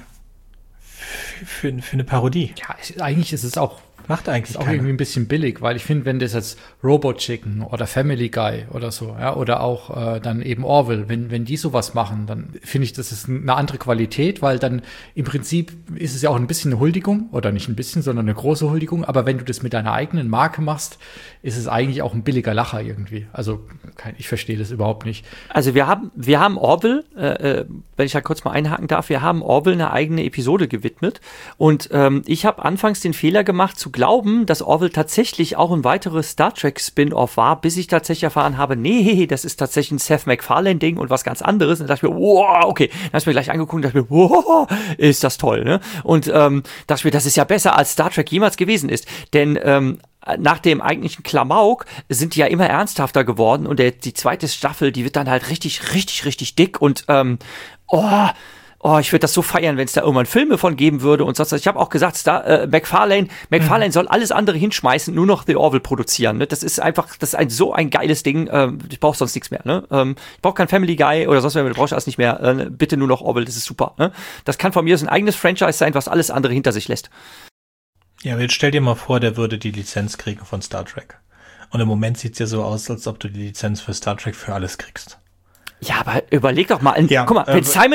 [SPEAKER 3] Parodie?
[SPEAKER 1] Ja, eigentlich ist es auch
[SPEAKER 3] Macht eigentlich
[SPEAKER 1] ist auch irgendwie ein bisschen billig, weil ich finde, wenn das jetzt Robot Chicken oder Family Guy oder so, ja, oder auch dann eben Orville, wenn die sowas machen, dann finde ich, das ist eine andere Qualität, weil dann im Prinzip ist es ja auch ein bisschen eine Huldigung, oder nicht ein bisschen, sondern eine große Huldigung, aber wenn du das mit deiner eigenen Marke machst, ist es eigentlich auch ein billiger Lacher irgendwie. Also ich verstehe das überhaupt nicht.
[SPEAKER 2] Also wir haben Orville, wenn ich da kurz mal einhaken darf, wir haben Orville eine eigene Episode gewidmet und ich habe anfangs den Fehler gemacht zu glauben, dass Orville tatsächlich auch ein weiteres Star Trek Spin-Off war, bis ich tatsächlich erfahren habe, nee, das ist tatsächlich ein Seth MacFarlane-Ding und was ganz anderes. Und dann dachte ich mir, wow, okay. Dann habe ich mir gleich angeguckt und dachte mir, wow, ist das toll, ne? Und dachte ich mir, das ist ja besser, als Star Trek jemals gewesen ist. Denn nach dem eigentlichen Klamauk sind die ja immer ernsthafter geworden und die zweite Staffel, die wird dann halt richtig, richtig, richtig dick und ich würde das so feiern, wenn es da irgendwann Filme von geben würde und sonst was. Ich habe auch gesagt, MacFarlane soll alles andere hinschmeißen, nur noch The Orville produzieren. Ne? Das ist so ein geiles Ding. Ich brauche sonst nichts mehr. Ne? Ich brauche kein Family Guy oder sonst was, du brauchst alles nicht mehr. Bitte nur noch Orville, das ist super. Ne? Das kann von mir so ein eigenes Franchise sein, was alles andere hinter sich lässt.
[SPEAKER 3] Ja, aber jetzt stell dir mal vor, der würde die Lizenz kriegen von Star Trek. Und im Moment sieht's ja so aus, als ob du die Lizenz für Star Trek für alles kriegst.
[SPEAKER 2] Ja, aber überleg doch mal, guck mal,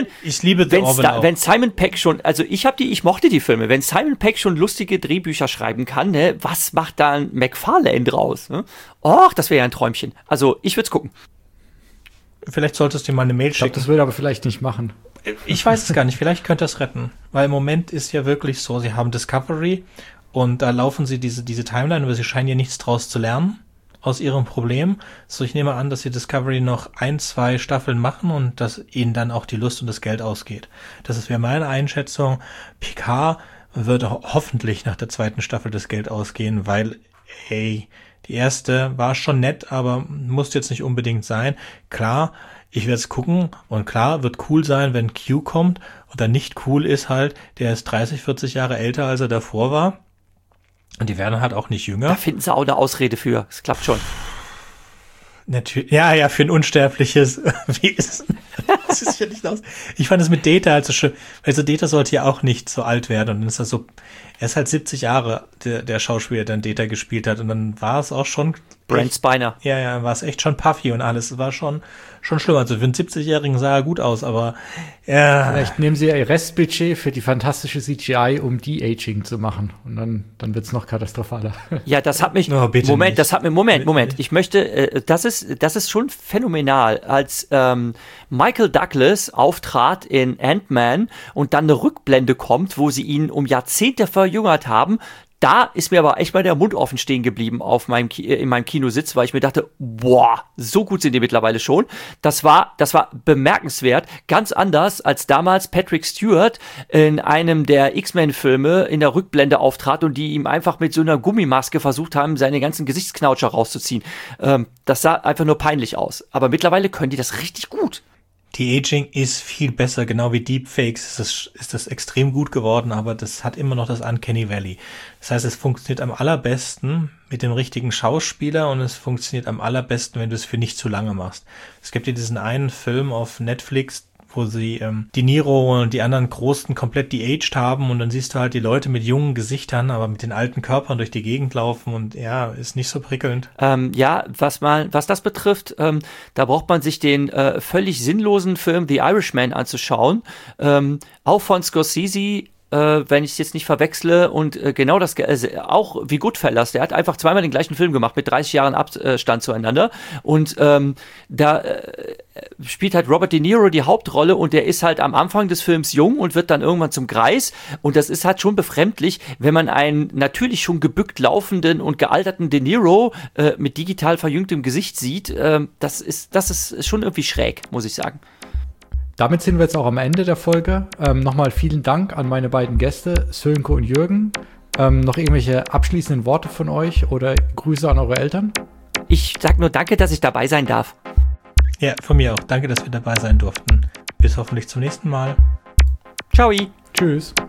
[SPEAKER 2] wenn Simon Pegg schon, also ich mochte die Filme, wenn Simon Pegg schon lustige Drehbücher schreiben kann, ne, was macht da ein MacFarlane draus? Ne? Och, das wäre ja ein Träumchen. Also, ich würde es gucken.
[SPEAKER 3] Vielleicht solltest du dir mal eine Mail schicken. Ich glaube,
[SPEAKER 1] das würde er aber vielleicht nicht machen.
[SPEAKER 3] Ich weiß es gar nicht, vielleicht könnte das retten. Weil im Moment ist ja wirklich so, sie haben Discovery und da laufen sie diese Timeline, aber sie scheinen ja nichts draus zu lernen aus ihrem Problem. So, ich nehme an, dass sie Discovery noch 1-2 Staffeln machen und dass ihnen dann auch die Lust und das Geld ausgeht. Das wäre meine Einschätzung. Picard wird hoffentlich nach der 2. Staffel das Geld ausgehen, weil, die erste war schon nett, aber muss jetzt nicht unbedingt sein. Klar, ich werde es gucken und klar, wird cool sein, wenn Q kommt und dann nicht cool ist halt, der ist 30, 40 Jahre älter, als er davor war. Und die werden halt auch nicht jünger.
[SPEAKER 2] Da finden sie auch eine Ausrede für. Es klappt schon.
[SPEAKER 3] Natürlich. Ja, für ein unsterbliches. Wie ist das? Ist ja nicht aus. Ich fand es mit Data halt so schön. Also Data sollte ja auch nicht so alt werden. Und dann ist er so. Er ist halt 70 Jahre, der Schauspieler, der dann Data gespielt hat. Und dann war es auch schon.
[SPEAKER 2] Brent Spiner.
[SPEAKER 3] Ja, war es echt schon puffy und alles. Es war schon schlimm. Also für einen 70-Jährigen sah er gut aus, aber ja.
[SPEAKER 1] Vielleicht nehmen sie ja ihr Restbudget für die fantastische CGI, um De-Aging zu machen. Und dann wird's noch katastrophaler.
[SPEAKER 2] Ja, das hat mich. Moment. Ich möchte, das ist schon phänomenal, als Michael Douglas auftrat in Ant-Man und dann eine Rückblende kommt, wo sie ihn um Jahrzehnte verjüngert haben. Da ist mir aber echt mal der Mund offen stehen geblieben in meinem Kinositz, weil ich mir dachte, boah, so gut sind die mittlerweile schon. Das war bemerkenswert, ganz anders als damals Patrick Stewart in einem der X-Men-Filme in der Rückblende auftrat und die ihm einfach mit so einer Gummimaske versucht haben, seine ganzen Gesichtsknautscher rauszuziehen. Das sah einfach nur peinlich aus. Aber mittlerweile können die das richtig gut.
[SPEAKER 3] Die Aging ist viel besser, genau wie Deepfakes ist das extrem gut geworden, aber das hat immer noch das Uncanny Valley. Das heißt, es funktioniert am allerbesten mit dem richtigen Schauspieler und es funktioniert am allerbesten, wenn du es für nicht zu lange machst. Es gibt ja diesen einen Film auf Netflix, wo sie De Niro und die anderen Großen komplett de-aged haben und dann siehst du halt die Leute mit jungen Gesichtern, aber mit den alten Körpern durch die Gegend laufen und ja, ist nicht so prickelnd.
[SPEAKER 2] Ja, was das betrifft, da braucht man sich den völlig sinnlosen Film The Irishman anzuschauen, auch von Scorsese, wenn ich es jetzt nicht verwechsle und genau das, auch wie Goodfellas, der hat einfach zweimal den gleichen Film gemacht mit 30 Jahren Abstand zueinander und da spielt halt Robert De Niro die Hauptrolle und der ist halt am Anfang des Films jung und wird dann irgendwann zum Greis und das ist halt schon befremdlich, wenn man einen natürlich schon gebückt laufenden und gealterten De Niro mit digital verjüngtem Gesicht sieht, das ist schon irgendwie schräg, muss ich sagen.
[SPEAKER 1] Damit sind wir jetzt auch am Ende der Folge. Nochmal vielen Dank an meine beiden Gäste, Sönke und Jürgen. Noch irgendwelche abschließenden Worte von euch oder Grüße an eure Eltern?
[SPEAKER 2] Ich sag nur danke, dass ich dabei sein darf.
[SPEAKER 3] Ja, von mir auch. Danke, dass wir dabei sein durften. Bis hoffentlich zum nächsten Mal.
[SPEAKER 2] Ciao.
[SPEAKER 1] Tschüss.